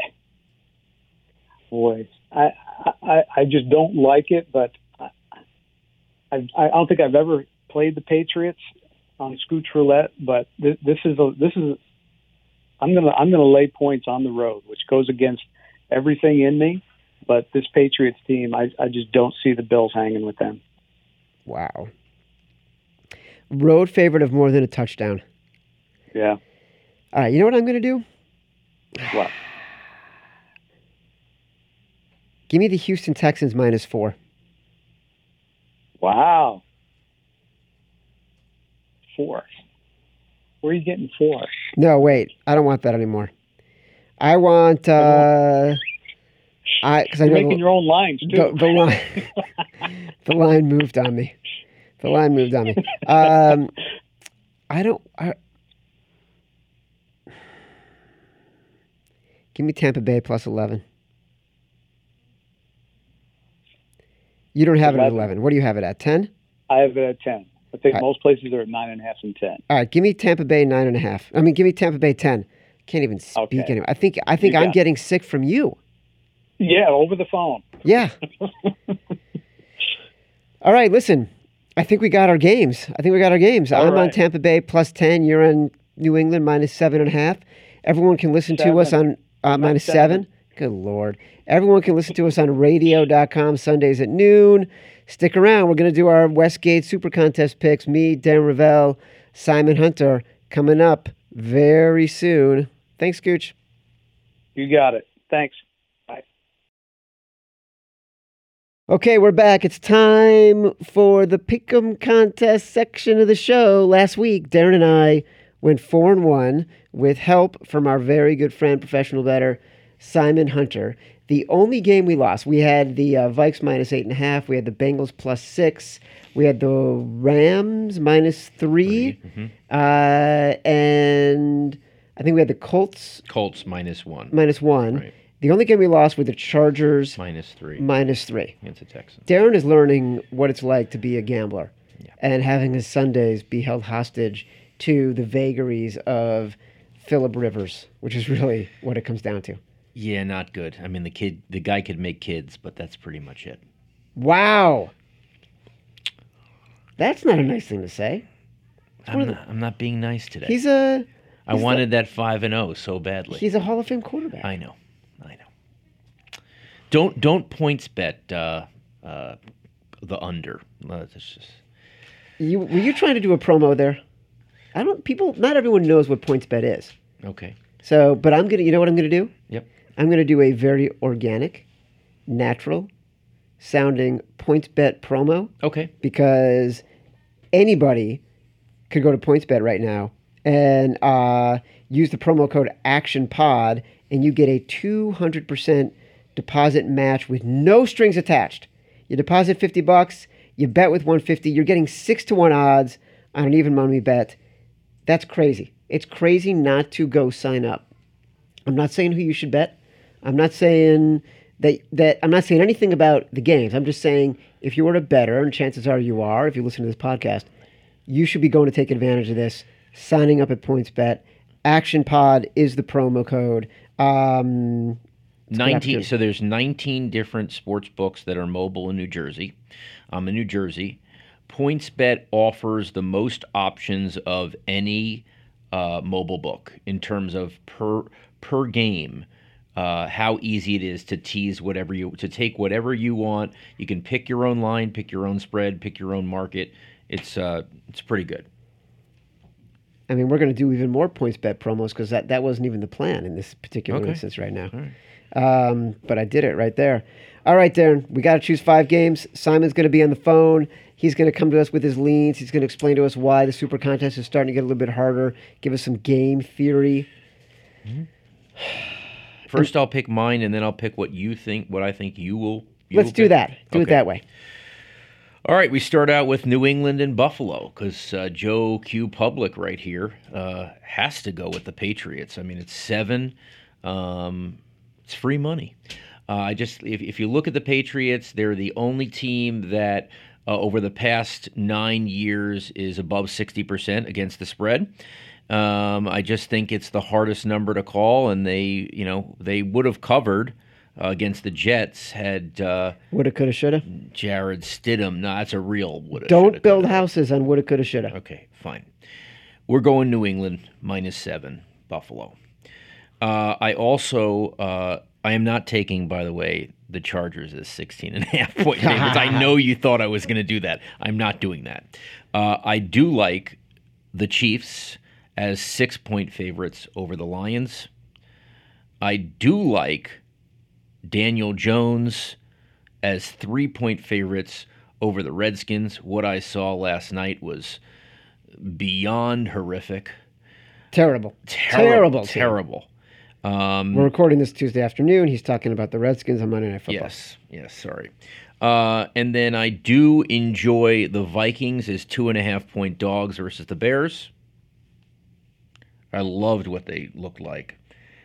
just don't like it, but I don't think I've ever played the Patriots on Scooch Roulette, but this is I'm gonna lay points on the road, which goes against everything in me. But this Patriots team, I just don't see the Bills hanging with them. Wow. Road favorite of more than a touchdown. Yeah. All right, you know what I'm going to do? What? Give me the Houston Texans minus 4. Wow. 4? Where are you getting 4? No, wait. I don't want that anymore. I want because You're making your own lines too. The line the line moved on me. The line moved on me. Give me Tampa Bay plus 11. You don't have it at 11. What do you have it at? 10? I have it at 10. I think most places are at 9.5 and 10. All right, give me Tampa Bay 9.5. I mean, give me Tampa Bay 10. Can't even speak anymore. I think I'm getting sick from you. Yeah, over the phone. Yeah. All right, listen. I think we got our games. I'm on Tampa Bay plus 10. You're on New England minus 7.5. Everyone can listen to us on minus 7. Good Lord. Everyone can listen to us on radio.com Sundays at noon. Stick around. We're going to do our Westgate Super Contest picks. Me, Darren Rovell, Simon Hunter coming up very soon. Thanks, Gooch. You got it. Thanks. Bye. Okay, we're back. It's time for the Pick'em Contest section of the show. Last week, Darren and I went 4-1 with help from our very good friend, professional bettor, Simon Hunter. The only game we lost, we had the Vikes minus 8.5. We had the Bengals plus 6. We had the Rams minus 3. Mm-hmm. And I think we had the Colts minus 1. Right. The only game we lost were the Chargers minus 3 against the Texans. Darren is learning what it's like to be a gambler and having his Sundays be held hostage to the vagaries of Phillip Rivers, which is really what it comes down to. Yeah, not good. I mean, the guy could make kids, but that's pretty much it. Wow. That's not a nice thing to say. I'm not being nice today. I wanted that 5-0 so badly. He's a Hall of Fame quarterback. I know. Don't points bet the under. That's just. Were you trying to do a promo there? Not everyone knows what points bet is. Okay. So, but you know what I'm gonna do? Yep. I'm gonna do a very organic, natural sounding PointsBet promo. Okay. Because anybody could go to PointsBet right now and use the promo code ActionPod, and you get a 200% deposit match with no strings attached. You deposit $50, you bet with 150, you're getting 6-1 odds on an even money bet. That's crazy. It's crazy not to go sign up. I'm not saying who you should bet. I'm not saying that I'm not saying anything about the games. I'm just saying if you are a bettor, and chances are you are, if you listen to this podcast, you should be going to take advantage of this, signing up at PointsBet. ActionPod is the promo code. 19. So there's 19 different sports books that are mobile in New Jersey. I'm in New Jersey. PointsBet offers the most options of any mobile book in terms of per game. How easy it is to tease to take whatever you want. You can pick your own line, pick your own spread, pick your own market. It's pretty good. I mean, we're going to do even more PointsBet promos because that wasn't even the plan in this particular instance right now. All right. But I did it right there. All right, Darren, we got to choose 5 games. Simon's going to be on the phone. He's going to come to us with his leans. He's going to explain to us why the Super Contest is starting to get a little bit harder, give us some game theory. Mm-hmm. First, I'll pick mine, and then I'll pick what I think you will. Let's do that. Do it that way. All right, we start out with New England and Buffalo because Joe Q. Public right here has to go with the Patriots. I mean, it's 7. It's free money. If you look at the Patriots, they're the only team that over the past 9 years is above 60% against the spread. I just think it's the hardest number to call, and they would have covered against the Jets had woulda, coulda, shoulda. Jared Stidham. No, that's a real woulda. Don't shoulda, build coulda. houses on woulda, coulda, shoulda. Okay, fine. We're going New England -7, Buffalo. I am not taking, by the way, the Chargers as 16.5-point favorites. I know you thought I was going to do that. I'm not doing that. I do like the Chiefs as 6-point favorites over the Lions. I do like Daniel Jones as 3-point favorites over the Redskins. What I saw last night was beyond horrific. Terrible. Terrible. Team. Terrible. We're recording this Tuesday afternoon. He's talking about the Redskins on Monday Night Football. Yes, sorry. And then I do enjoy the Vikings as 2.5-point dogs versus the Bears. I loved what they looked like.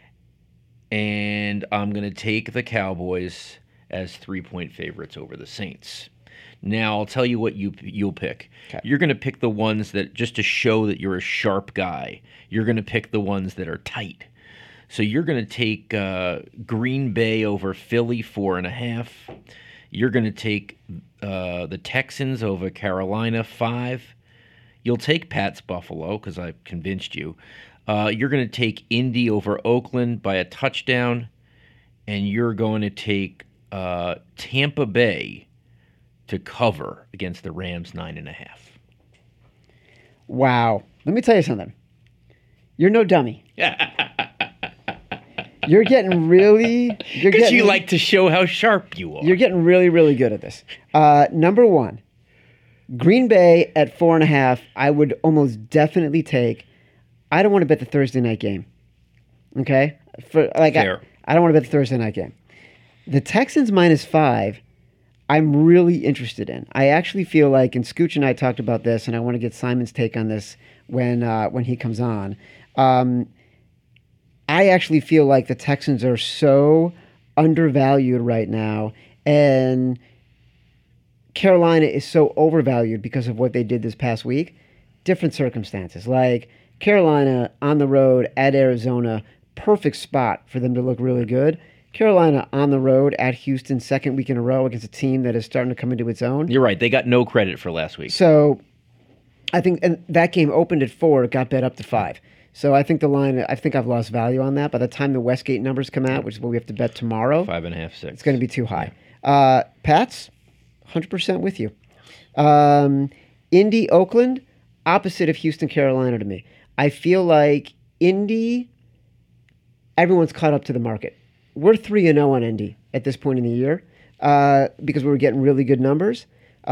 And I'm going to take the Cowboys as 3-point favorites over the Saints. Now, I'll tell you what you'll pick. Okay. You're going to pick the ones that, just to show that you're a sharp guy, you're going to pick the ones that are tight. So you're going to take Green Bay over Philly 4.5. You're going to take the Texans over Carolina 5. You'll take Pat's Buffalo because I've convinced you. You're going to take Indy over Oakland by a touchdown. And you're going to take Tampa Bay to cover against the Rams 9.5. Wow. Let me tell you something. You're no dummy. You're getting really... Because you like to show how sharp you are. You're getting really, really good at this. Number one, Green Bay at 4.5, I would almost definitely take. I don't want to bet the Thursday night game. Okay? Fair. I don't want to bet the Thursday night game. The Texans -5, I'm really interested in. I actually feel like, and Scooch and I talked about this, and I want to get Simon's take on this when he comes on. I actually feel like the Texans are so undervalued right now, and Carolina is so overvalued because of what they did this past week. Different circumstances. Like Carolina on the road at Arizona, perfect spot for them to look really good. Carolina on the road at Houston, second week in a row against a team that is starting to come into its own. You're right. They got no credit for last week. So I think and that game opened at 4, it got bet up to 5. So I think the line, I think I've lost value on that. By the time the Westgate numbers come out, which is what we have to bet tomorrow, 5.5, 6. It's going to be too high. Pats, 100% with you. Indy, Oakland, opposite of Houston, Carolina to me. I feel like Indy, everyone's caught up to the market. We're 3-0 on Indy at this point in the year because we were getting really good numbers.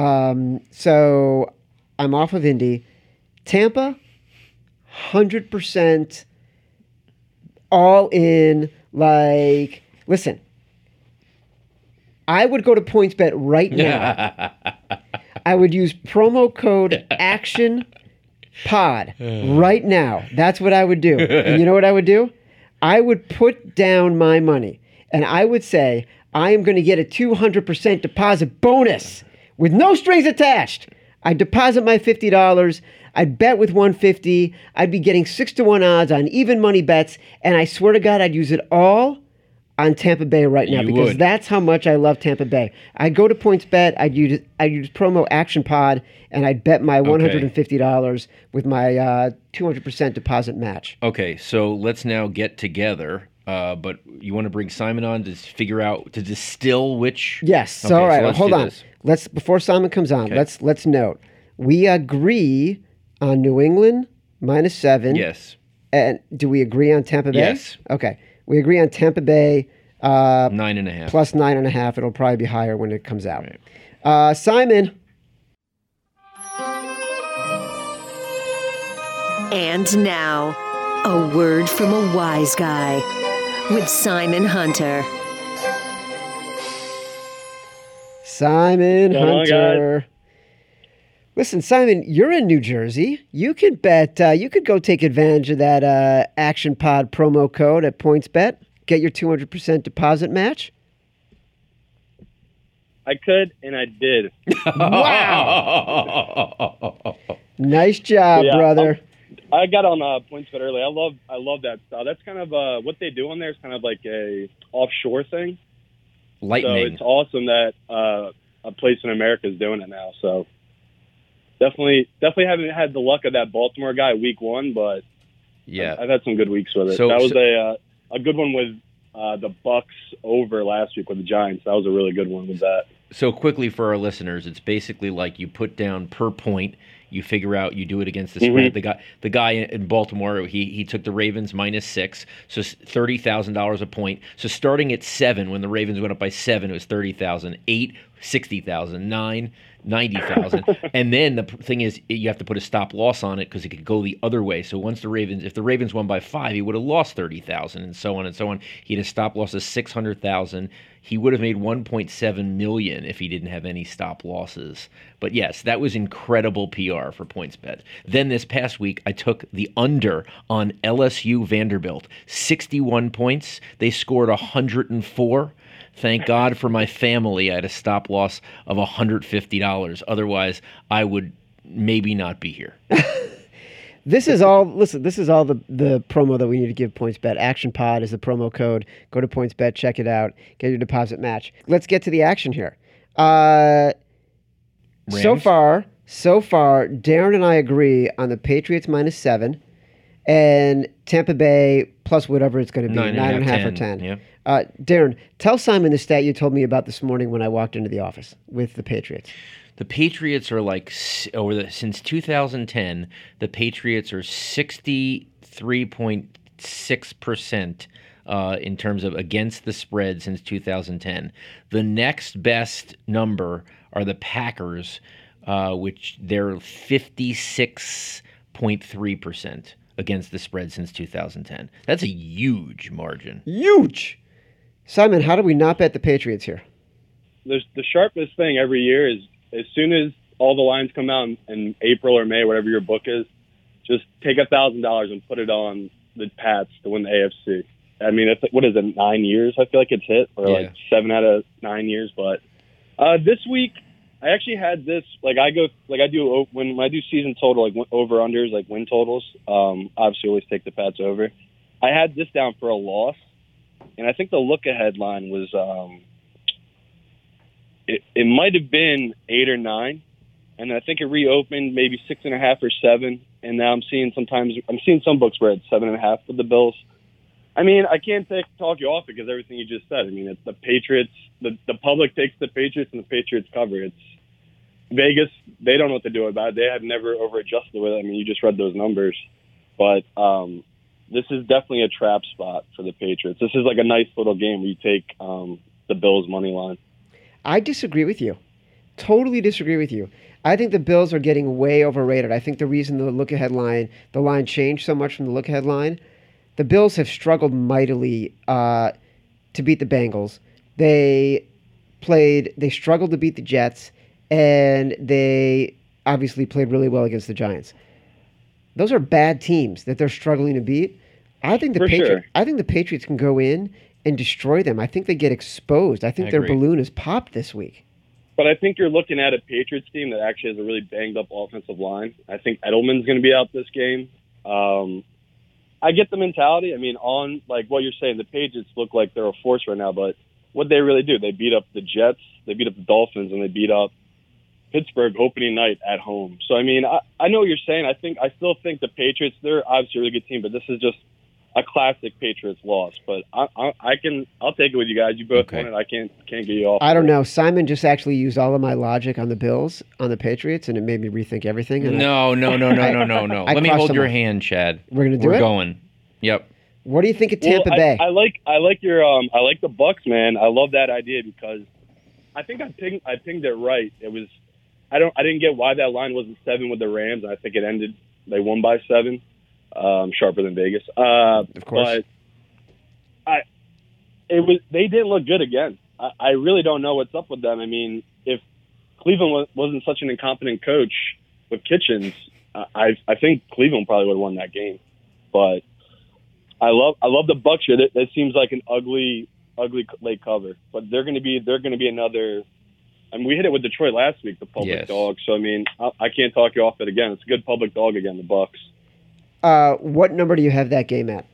So I'm off of Indy. Tampa, 100% all in. Like, listen, I would go to PointsBet right now. I would use promo code ACTIONPOD right now. That's what I would do. And you know what I would do? I would put down my money, and I would say, I am going to get a 200% deposit bonus with no strings attached. I'd deposit my $50. I'd bet with $150. I'd be getting 6-1 odds on even money bets, and I swear to God, I'd use it all on Tampa Bay right now because that's how much I love Tampa Bay. I'd go to PointsBet. I'd use promo ActionPod, and I'd bet my $150 with my 200% deposit match. Okay, so let's now get together. But you want to bring Simon on to figure out, to distill which? Yes. Okay, all right. so Hold on. Let's before Simon comes on. Okay. Let's note we agree on New England -7. Yes. And do we agree on Tampa Bay? Yes. Okay. We agree on Tampa Bay 9.5 plus 9.5. It'll probably be higher when it comes out. Right. Simon. And now, a word from a wise guy with Simon Hunter. Simon Come on, Hunter. Listen, Simon, you're in New Jersey. You could bet. You could go take advantage of that Action Pod promo code at PointsBet. Get your 200% deposit match. I could, and I did. Wow! Nice job, brother. I got on PointsBet early. I love that style. That's kind of what they do on there is kind of like a offshore thing. Lightning. So it's awesome that a place in America is doing it now. So definitely haven't had the luck of that Baltimore guy week 1, but yeah, I've had some good weeks with it. So, that was a good one with the Bucks over last week with the Giants. That was a really good one with that. So quickly for our listeners, it's basically like you put down per point. You figure out, you do it against the spread. The guy in Baltimore, he took the Ravens -6, so $30,000 a point. So starting at 7, when the Ravens went up by 7, it was 30,000. 8, 60,000. 9, 90,000. And then the thing is, you have to put a stop loss on it because it could go the other way. So once if the Ravens won by 5, he would have lost 30,000, and so on and so on. He had a stop loss of 600,000. He would have made 1.7 million if he didn't have any stop losses. But yes, that was incredible PR for PointsBet. Then this past week, I took the under on LSU Vanderbilt, 61 points. They scored 104. Thank God for my family. I had a stop loss of $150. Otherwise, I would maybe not be here. This is all the promo that we need to give PointsBet. Action Pod is the promo code. Go to PointsBet, check it out, get your deposit match. Let's get to the action here. So far, Darren and I agree on the Patriots -7 and Tampa Bay plus whatever it's going to be, 9.5 or 10. Yeah. Darren, tell Simon the stat you told me about this morning when I walked into the office with the Patriots. The Patriots are since 2010, the Patriots are 63.6% in terms of against the spread since 2010. The next best number are the Packers, which they're 56.3% against the spread since 2010. That's a huge margin. Huge! Simon, how do we not bet the Patriots here? The sharpest thing every year is, as soon as all the lines come out in April or May, whatever your book is, just take $1,000 and put it on the Pats to win the AFC. I mean, what is it, 9 years? I feel like it's hit, or like 7 out of 9 years. But this week, I actually had this. When I do season total, like over unders, like win totals. Obviously, always take the Pats over. I had this down for a loss, and I think the look ahead line was. It might have been 8 or 9, and I think it reopened maybe 6.5 or 7. And now I'm seeing some books where it's 7.5 with the Bills. I mean, I can't talk you off because everything you just said. I mean, it's the Patriots. The public takes the Patriots, and the Patriots cover. It's Vegas. They don't know what to do about it. They have never over-adjusted with it. I mean, you just read those numbers, but this is definitely a trap spot for the Patriots. This is like a nice little game where you take the Bills money line. I disagree with you. Totally disagree with you. I think the Bills are getting way overrated. I think the reason the line changed so much from the look-ahead line, the Bills have struggled mightily to beat the Bengals. They struggled to beat the Jets, and they obviously played really well against the Giants. Those are bad teams that they're struggling to beat. I think the Patriots can go in and destroy them. I think they get exposed. I think their balloon is popped this week. But I think you're looking at a Patriots team that actually has a really banged-up offensive line. I think Edelman's going to be out this game. I get the mentality. I mean, on like what you're saying, the Patriots look like they're a force right now, but what they really do, they beat up the Jets, they beat up the Dolphins, and they beat up Pittsburgh opening night at home. So, I mean, I know what you're saying. I still think the Patriots, they're obviously a really good team, but this is just a classic Patriots loss, but I'll take it with you guys. You both won it. I can't get you off. I don't know. Simon just actually used all of my logic on the Bills, on the Patriots, and it made me rethink everything. No. Let me hold your hand, Chad. We're going. Yep. What do you think of Tampa Bay? I like your I like the Bucks, man. I love that idea because I think I pinged it right. It was I didn't get why that line wasn't 7 with the Rams. I think they won by 7. Sharper than Vegas. Of course. But they didn't look good again. I really don't know what's up with them. I mean, if Cleveland wasn't such an incompetent coach with Kitchens, I think Cleveland probably would have won that game. But I love the Bucks here. That seems like an ugly late cover. But they're going to be another. I mean, we hit it with Detroit last week, the public dog. So I mean, I can't talk you off it again. It's a good public dog again, the Bucks. What number do you have that game at?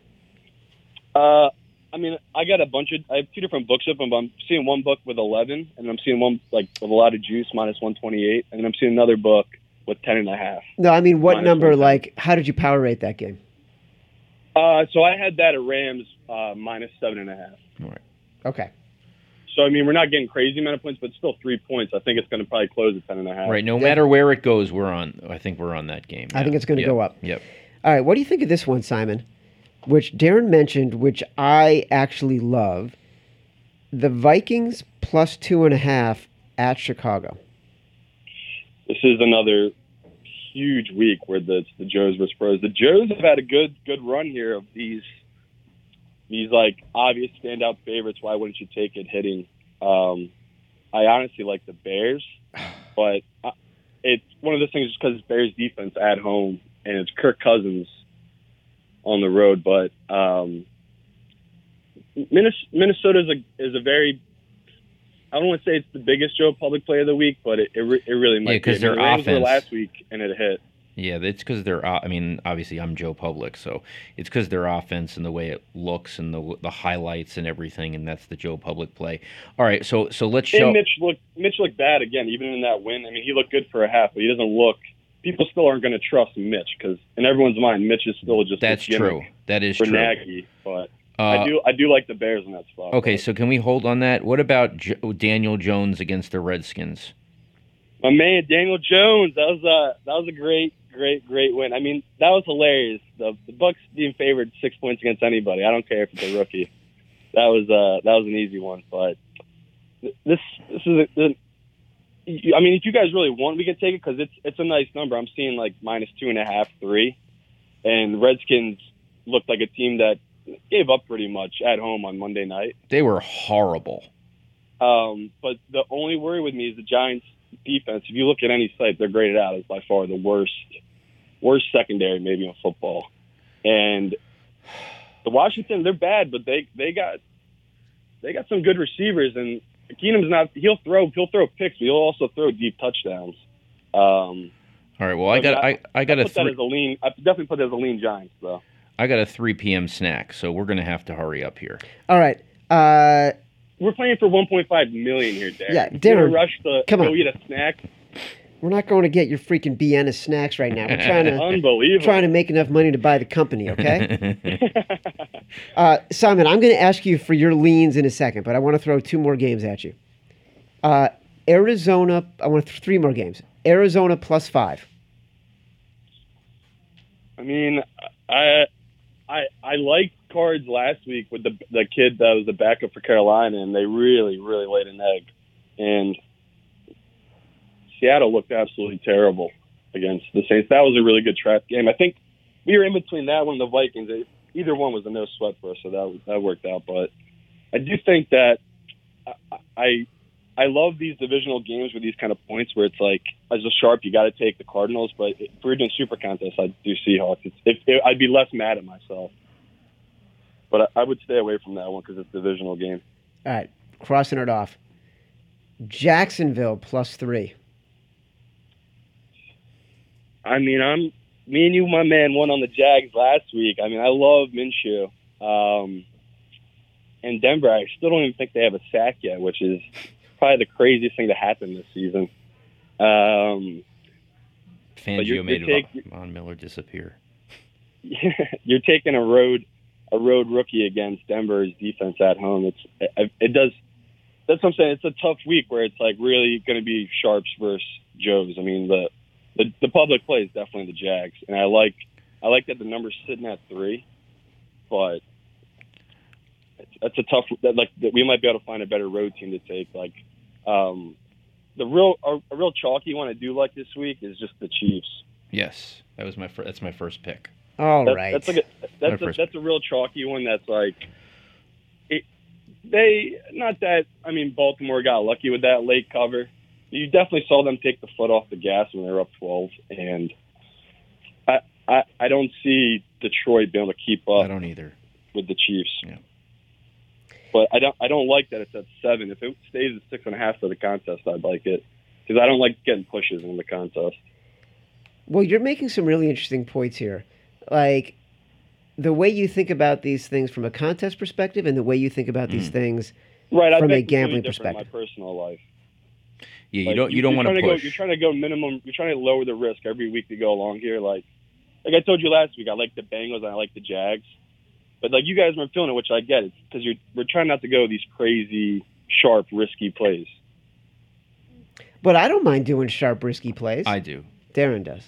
I mean, I have 2 different books up, but I'm seeing one book with 11, and I'm seeing one like with a lot of juice, -128, and then I'm seeing another book with 10.5. No, I mean, what number? Like, how did you power rate that game? So I had that at Rams -7.5. All right. Okay. So, I mean, we're not getting crazy amount of points, but still 3 points. I think it's going to probably close at 10.5. Right. No matter where it goes, I think we're on that game. I think it's going to go up. Yep. All right. What do you think of this one, Simon? Which Darren mentioned, which I actually love. The Vikings plus 2.5 at Chicago. This is another huge week where it's the Joes versus Pros. The Joes have had a good run here of these like obvious standout favorites. Why wouldn't you take it hitting? I honestly like the Bears, but it's one of those things just because it's Bears defense at home and it's Kirk Cousins on the road. But Minnesota is a very, I don't want to say it's the biggest Joe Public play of the week, but it really might be. Because their Rams offense were last week and it hit. Yeah, it's because they're. I mean, obviously, I'm Joe Public, so it's because their offense and the way it looks and the highlights and everything, and that's the Joe Public play. All right, so let's show. And Mitch looked bad again, even in that win. I mean, he looked good for a half, but he doesn't look. People still aren't going to trust Mitch because in everyone's mind, Mitch is still just. That's true. That is for true. Nagy, but I do like the Bears in that spot. Okay, so can we hold on that? What about Daniel Jones against the Redskins? My man, Daniel Jones. That was a great win. I mean, that was hilarious. The Bucs being favored 6 points against anybody. I don't care if it's a rookie. That was an easy one. But this is I mean, if you guys really want, we can take it because it's a nice number. I'm seeing like -2.5, 3, and the Redskins looked like a team that gave up pretty much at home on Monday night. They were horrible. But the only worry with me is the Giants' defense. If you look at any site, they're graded out as by far the worst secondary maybe in football. And the Washington, they're bad, but they got some good receivers. And Keenum's not. He'll throw picks, but he'll also throw deep touchdowns. All right. Well, I got a put that as a lean. I definitely put that as a lean Giants though. I got a 3 p.m. snack, so we're going to have to hurry up here. All right. We're playing for $1.5 million here, Darren. Yeah, Darren. Come on. Go eat a snack. We're not going to get your freaking Vienna snacks right now. We're trying to Unbelievable. Trying to make enough money to buy the company, okay? Simon, I'm going to ask you for your leans in a second, but I want to throw 2 more games at you. Arizona, I want 3 more games. Arizona plus 5. I mean, I liked Cards last week with the kid that was the backup for Carolina, and they really, really laid an egg. And Seattle looked absolutely terrible against the Saints. That was a really good trap game. I think we were in between that one and the Vikings. Either one was a no sweat for us, so that worked out. But I do think that I love these divisional games with these kind of points where it's like, as a sharp, you got to take the Cardinals. But if we're doing super contests, I'd do Seahawks. I'd be less mad at myself. But I would stay away from that one because it's a divisional game. All right, crossing it off. Jacksonville plus 3. I mean, me and you, my man, won on the Jags last week. I mean, I love Minshew. And Denver, I still don't even think they have a sack yet, which is probably the craziest thing to happen this season. Fangio made Von Miller disappear. You're taking a road rookie against Denver's defense at home. It does. That's what I'm saying. It's a tough week where it's like really going to be Sharps versus Joes. I mean, the public play is definitely the Jags, and I like that the number's sitting at 3, but that's a tough. We might be able to find a better road team to take. Like a real chalky one I do like this week is just the Chiefs. Yes, that's my first pick. All right. That's a real chalky one. That's like Baltimore got lucky with that late cover. You definitely saw them take the foot off the gas when they were up 12, and I don't see Detroit being able to keep up. I don't either with the Chiefs. Yeah. But I don't like that it's at 7. If it stays at 6.5 for the contest, I'd like it because I don't like getting pushes in the contest. Well, you're making some really interesting points here. Like, the way you think about these things from a contest perspective and the way you think about these things from a gambling perspective. In my personal life. Yeah, you don't want to push. You're trying to go minimum. You're trying to lower the risk every week to go along here. Like I told you last week, I like the Bengals and I like the Jags. But like you guys weren't feeling it, which I get. It's because we're trying not to go these crazy sharp, risky plays. But I don't mind doing sharp, risky plays. I do. Darren does.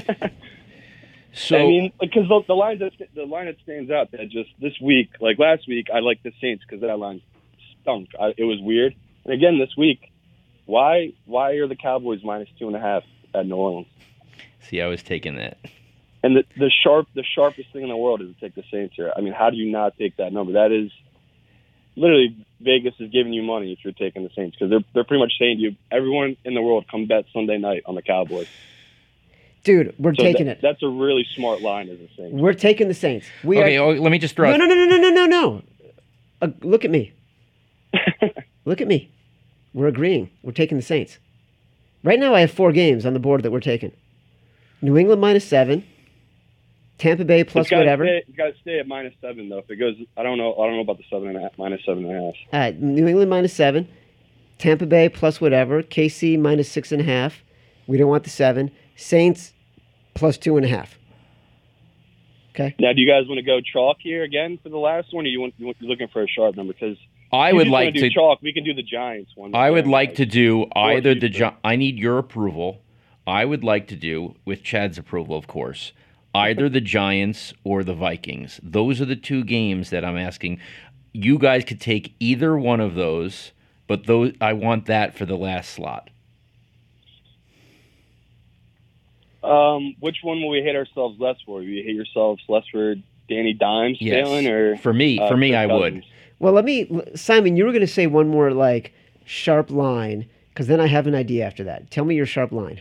So I mean, because the line that stands out that just this week, like last week, I liked the Saints because that line stunk. It was weird. And again, this week, why are the Cowboys -2.5 at New Orleans? see, I was taking that. And the sharpest thing in the world is to take the Saints here. I mean, how do you not take that number? That is literally Vegas is giving you money if you're taking the Saints because they're pretty much saying to you, everyone in the world come bet Sunday night on the Cowboys. Dude, we're taking it. That's a really smart line as a Saints. We're taking the Saints. Okay, let me just throw. No. Look at me. Look at me. We're agreeing. We're taking the Saints. Right now, I have 4 games on the board that we're taking. New England -7. Tampa Bay plus whatever. It's got to stay at -7 though. If it goes, I don't know about the 7.5, -7.5. New England -7. Tampa Bay plus whatever. KC -6.5. We don't want the 7. Saints plus 2.5. Okay. Now, do you guys want to go chalk here again for the last one, or you're looking for a sharp number? Because I would like to do chalk. We can do the Giants one. I would like to do either Houston. I need your approval. I would like to do, with Chad's approval, of course, either the Giants or the Vikings. Those are the 2 games that I'm asking. You guys could take either one of those, but I want that for the last slot. Which one will we hate ourselves less for? Will you hate yourselves less for Danny Dimes failing, or for me, I would. Well, Simon, you were going to say one more sharp line because then I have an idea after that. Tell me your sharp line.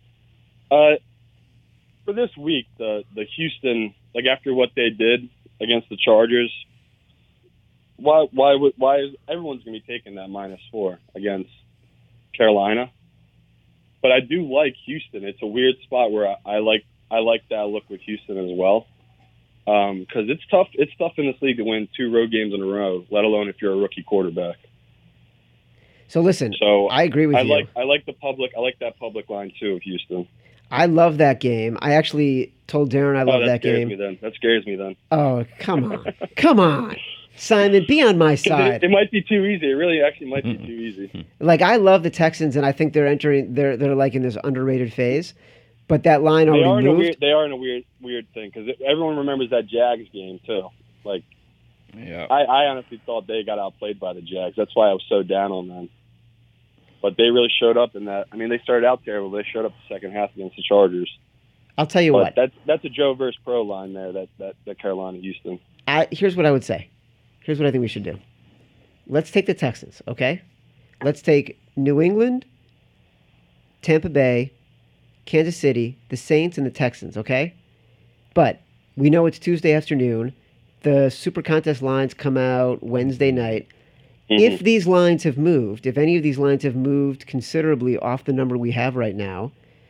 For this week, the Houston, after what they did against the Chargers, why is everyone's going to be taking that -4 against Carolina? But I do like Houston. It's a weird spot where I like that look with Houston as well. Because it's tough. It's tough in this league to win 2 road games in a row, let alone if you're a rookie quarterback. So listen, I agree with you. I like the public. I like that public line too of Houston. I love that game. I actually told Darren I love that game. That scares me then. Oh, come on. Come on. Simon, be on my side. It might be too easy. It really actually might be too easy. I love the Texans, and I think they're in this underrated phase. But that line already moved. They are in a weird thing because everyone remembers that Jags game too. Yeah. I honestly thought they got outplayed by the Jags. That's why I was so down on them. But they really showed up in that. I mean, they started out terrible. They showed up the second half against the Chargers. I'll tell you what. That's a Joe versus Pro line there. That Carolina Houston. Here's what I would say. Here's what I think we should do. Let's take the Texans, okay? Let's take New England, Tampa Bay, Kansas City, the Saints, and the Texans, okay? But we know it's Tuesday afternoon. The Super Contest lines come out Wednesday night. Mm-hmm. If these lines have moved, if any of these lines have moved considerably off the number we have right now,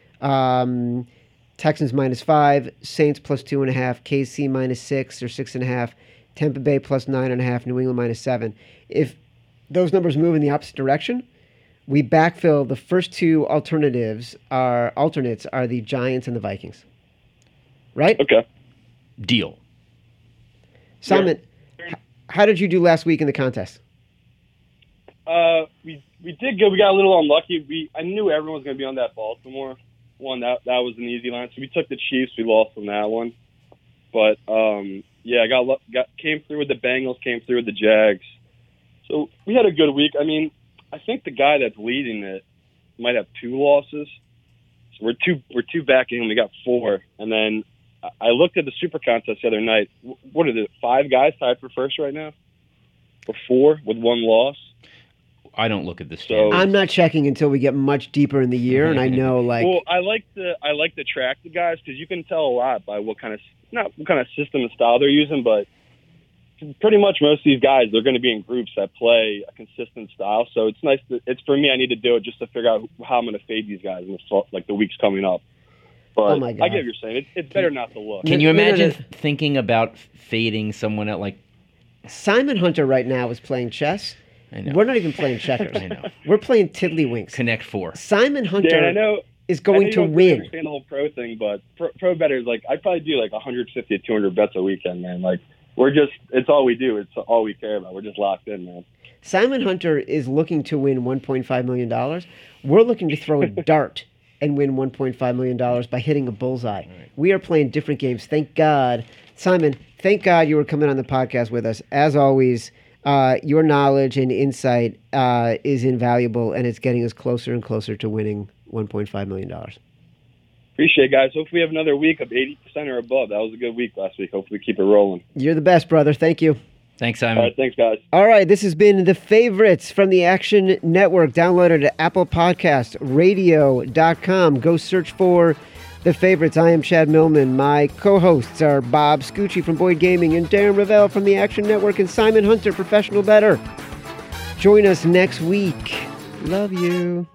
Texans -5, Saints plus 2.5, KC -6 or 6.5, Tampa Bay plus 9.5, New England -7. If those numbers move in the opposite direction, we backfill the first 2 alternates are the Giants and the Vikings. Right? Okay. Deal. Simon, how did you do last week in the contest? We did good. We got a little unlucky. I knew everyone was going to be on that Baltimore one. That was an easy line. So we took the Chiefs. We lost on that one. But I came through with the Bengals, came through with the Jags. So we had a good week. I mean, I think the guy that's leading it might have 2 losses. So we're two back in. We got 4, and then I looked at the Super Contest the other night. What are 5 guys tied for first right now? Or 4 with 1 loss. I don't look at the standings. I'm not checking until we get much deeper in the year, and I know Well, I like to track the guys because you can tell a lot by what kind of system and style they're using, but pretty much most of these guys, they're going to be in groups that play a consistent style. So it's nice. It's for me. I need to do it just to figure out how I'm going to fade these guys in the weeks coming up. But oh my God. I get what you're saying. It's better not to look. Can you imagine thinking about fading someone at Simon Hunter right now is playing chess. I know. We're not even playing checkers. I know. We're playing tiddlywinks. Connect 4. Simon Hunter is going to I win. understand the whole pro thing, but pro bettors, I probably do 150 to 200 bets a weekend, man. It's all we do. It's all we care about. We're just locked in, man. Simon Hunter is looking to win $1.5 million. We're looking to throw a dart and win $1.5 million by hitting a bullseye. Right. We are playing different games. Thank God. Simon, thank God you were coming on the podcast with us. As always, your knowledge and insight is invaluable, and it's getting us closer and closer to winning $1.5 million. Appreciate it, guys. Hopefully we have another week of 80% or above. That was a good week last week. Hopefully we keep it rolling. You're the best, brother. Thank you. Thanks, Simon. All right, thanks, guys. All right, this has been The Favorites from the Action Network. Download it at Apple Podcasts, radio.com. Go search for The Favorites. I am Chad Millman. My co-hosts are Bob Scucci from Boyd Gaming and Darren Ravel from the Action Network and Simon Hunter, professional bettor. Join us next week. Love you.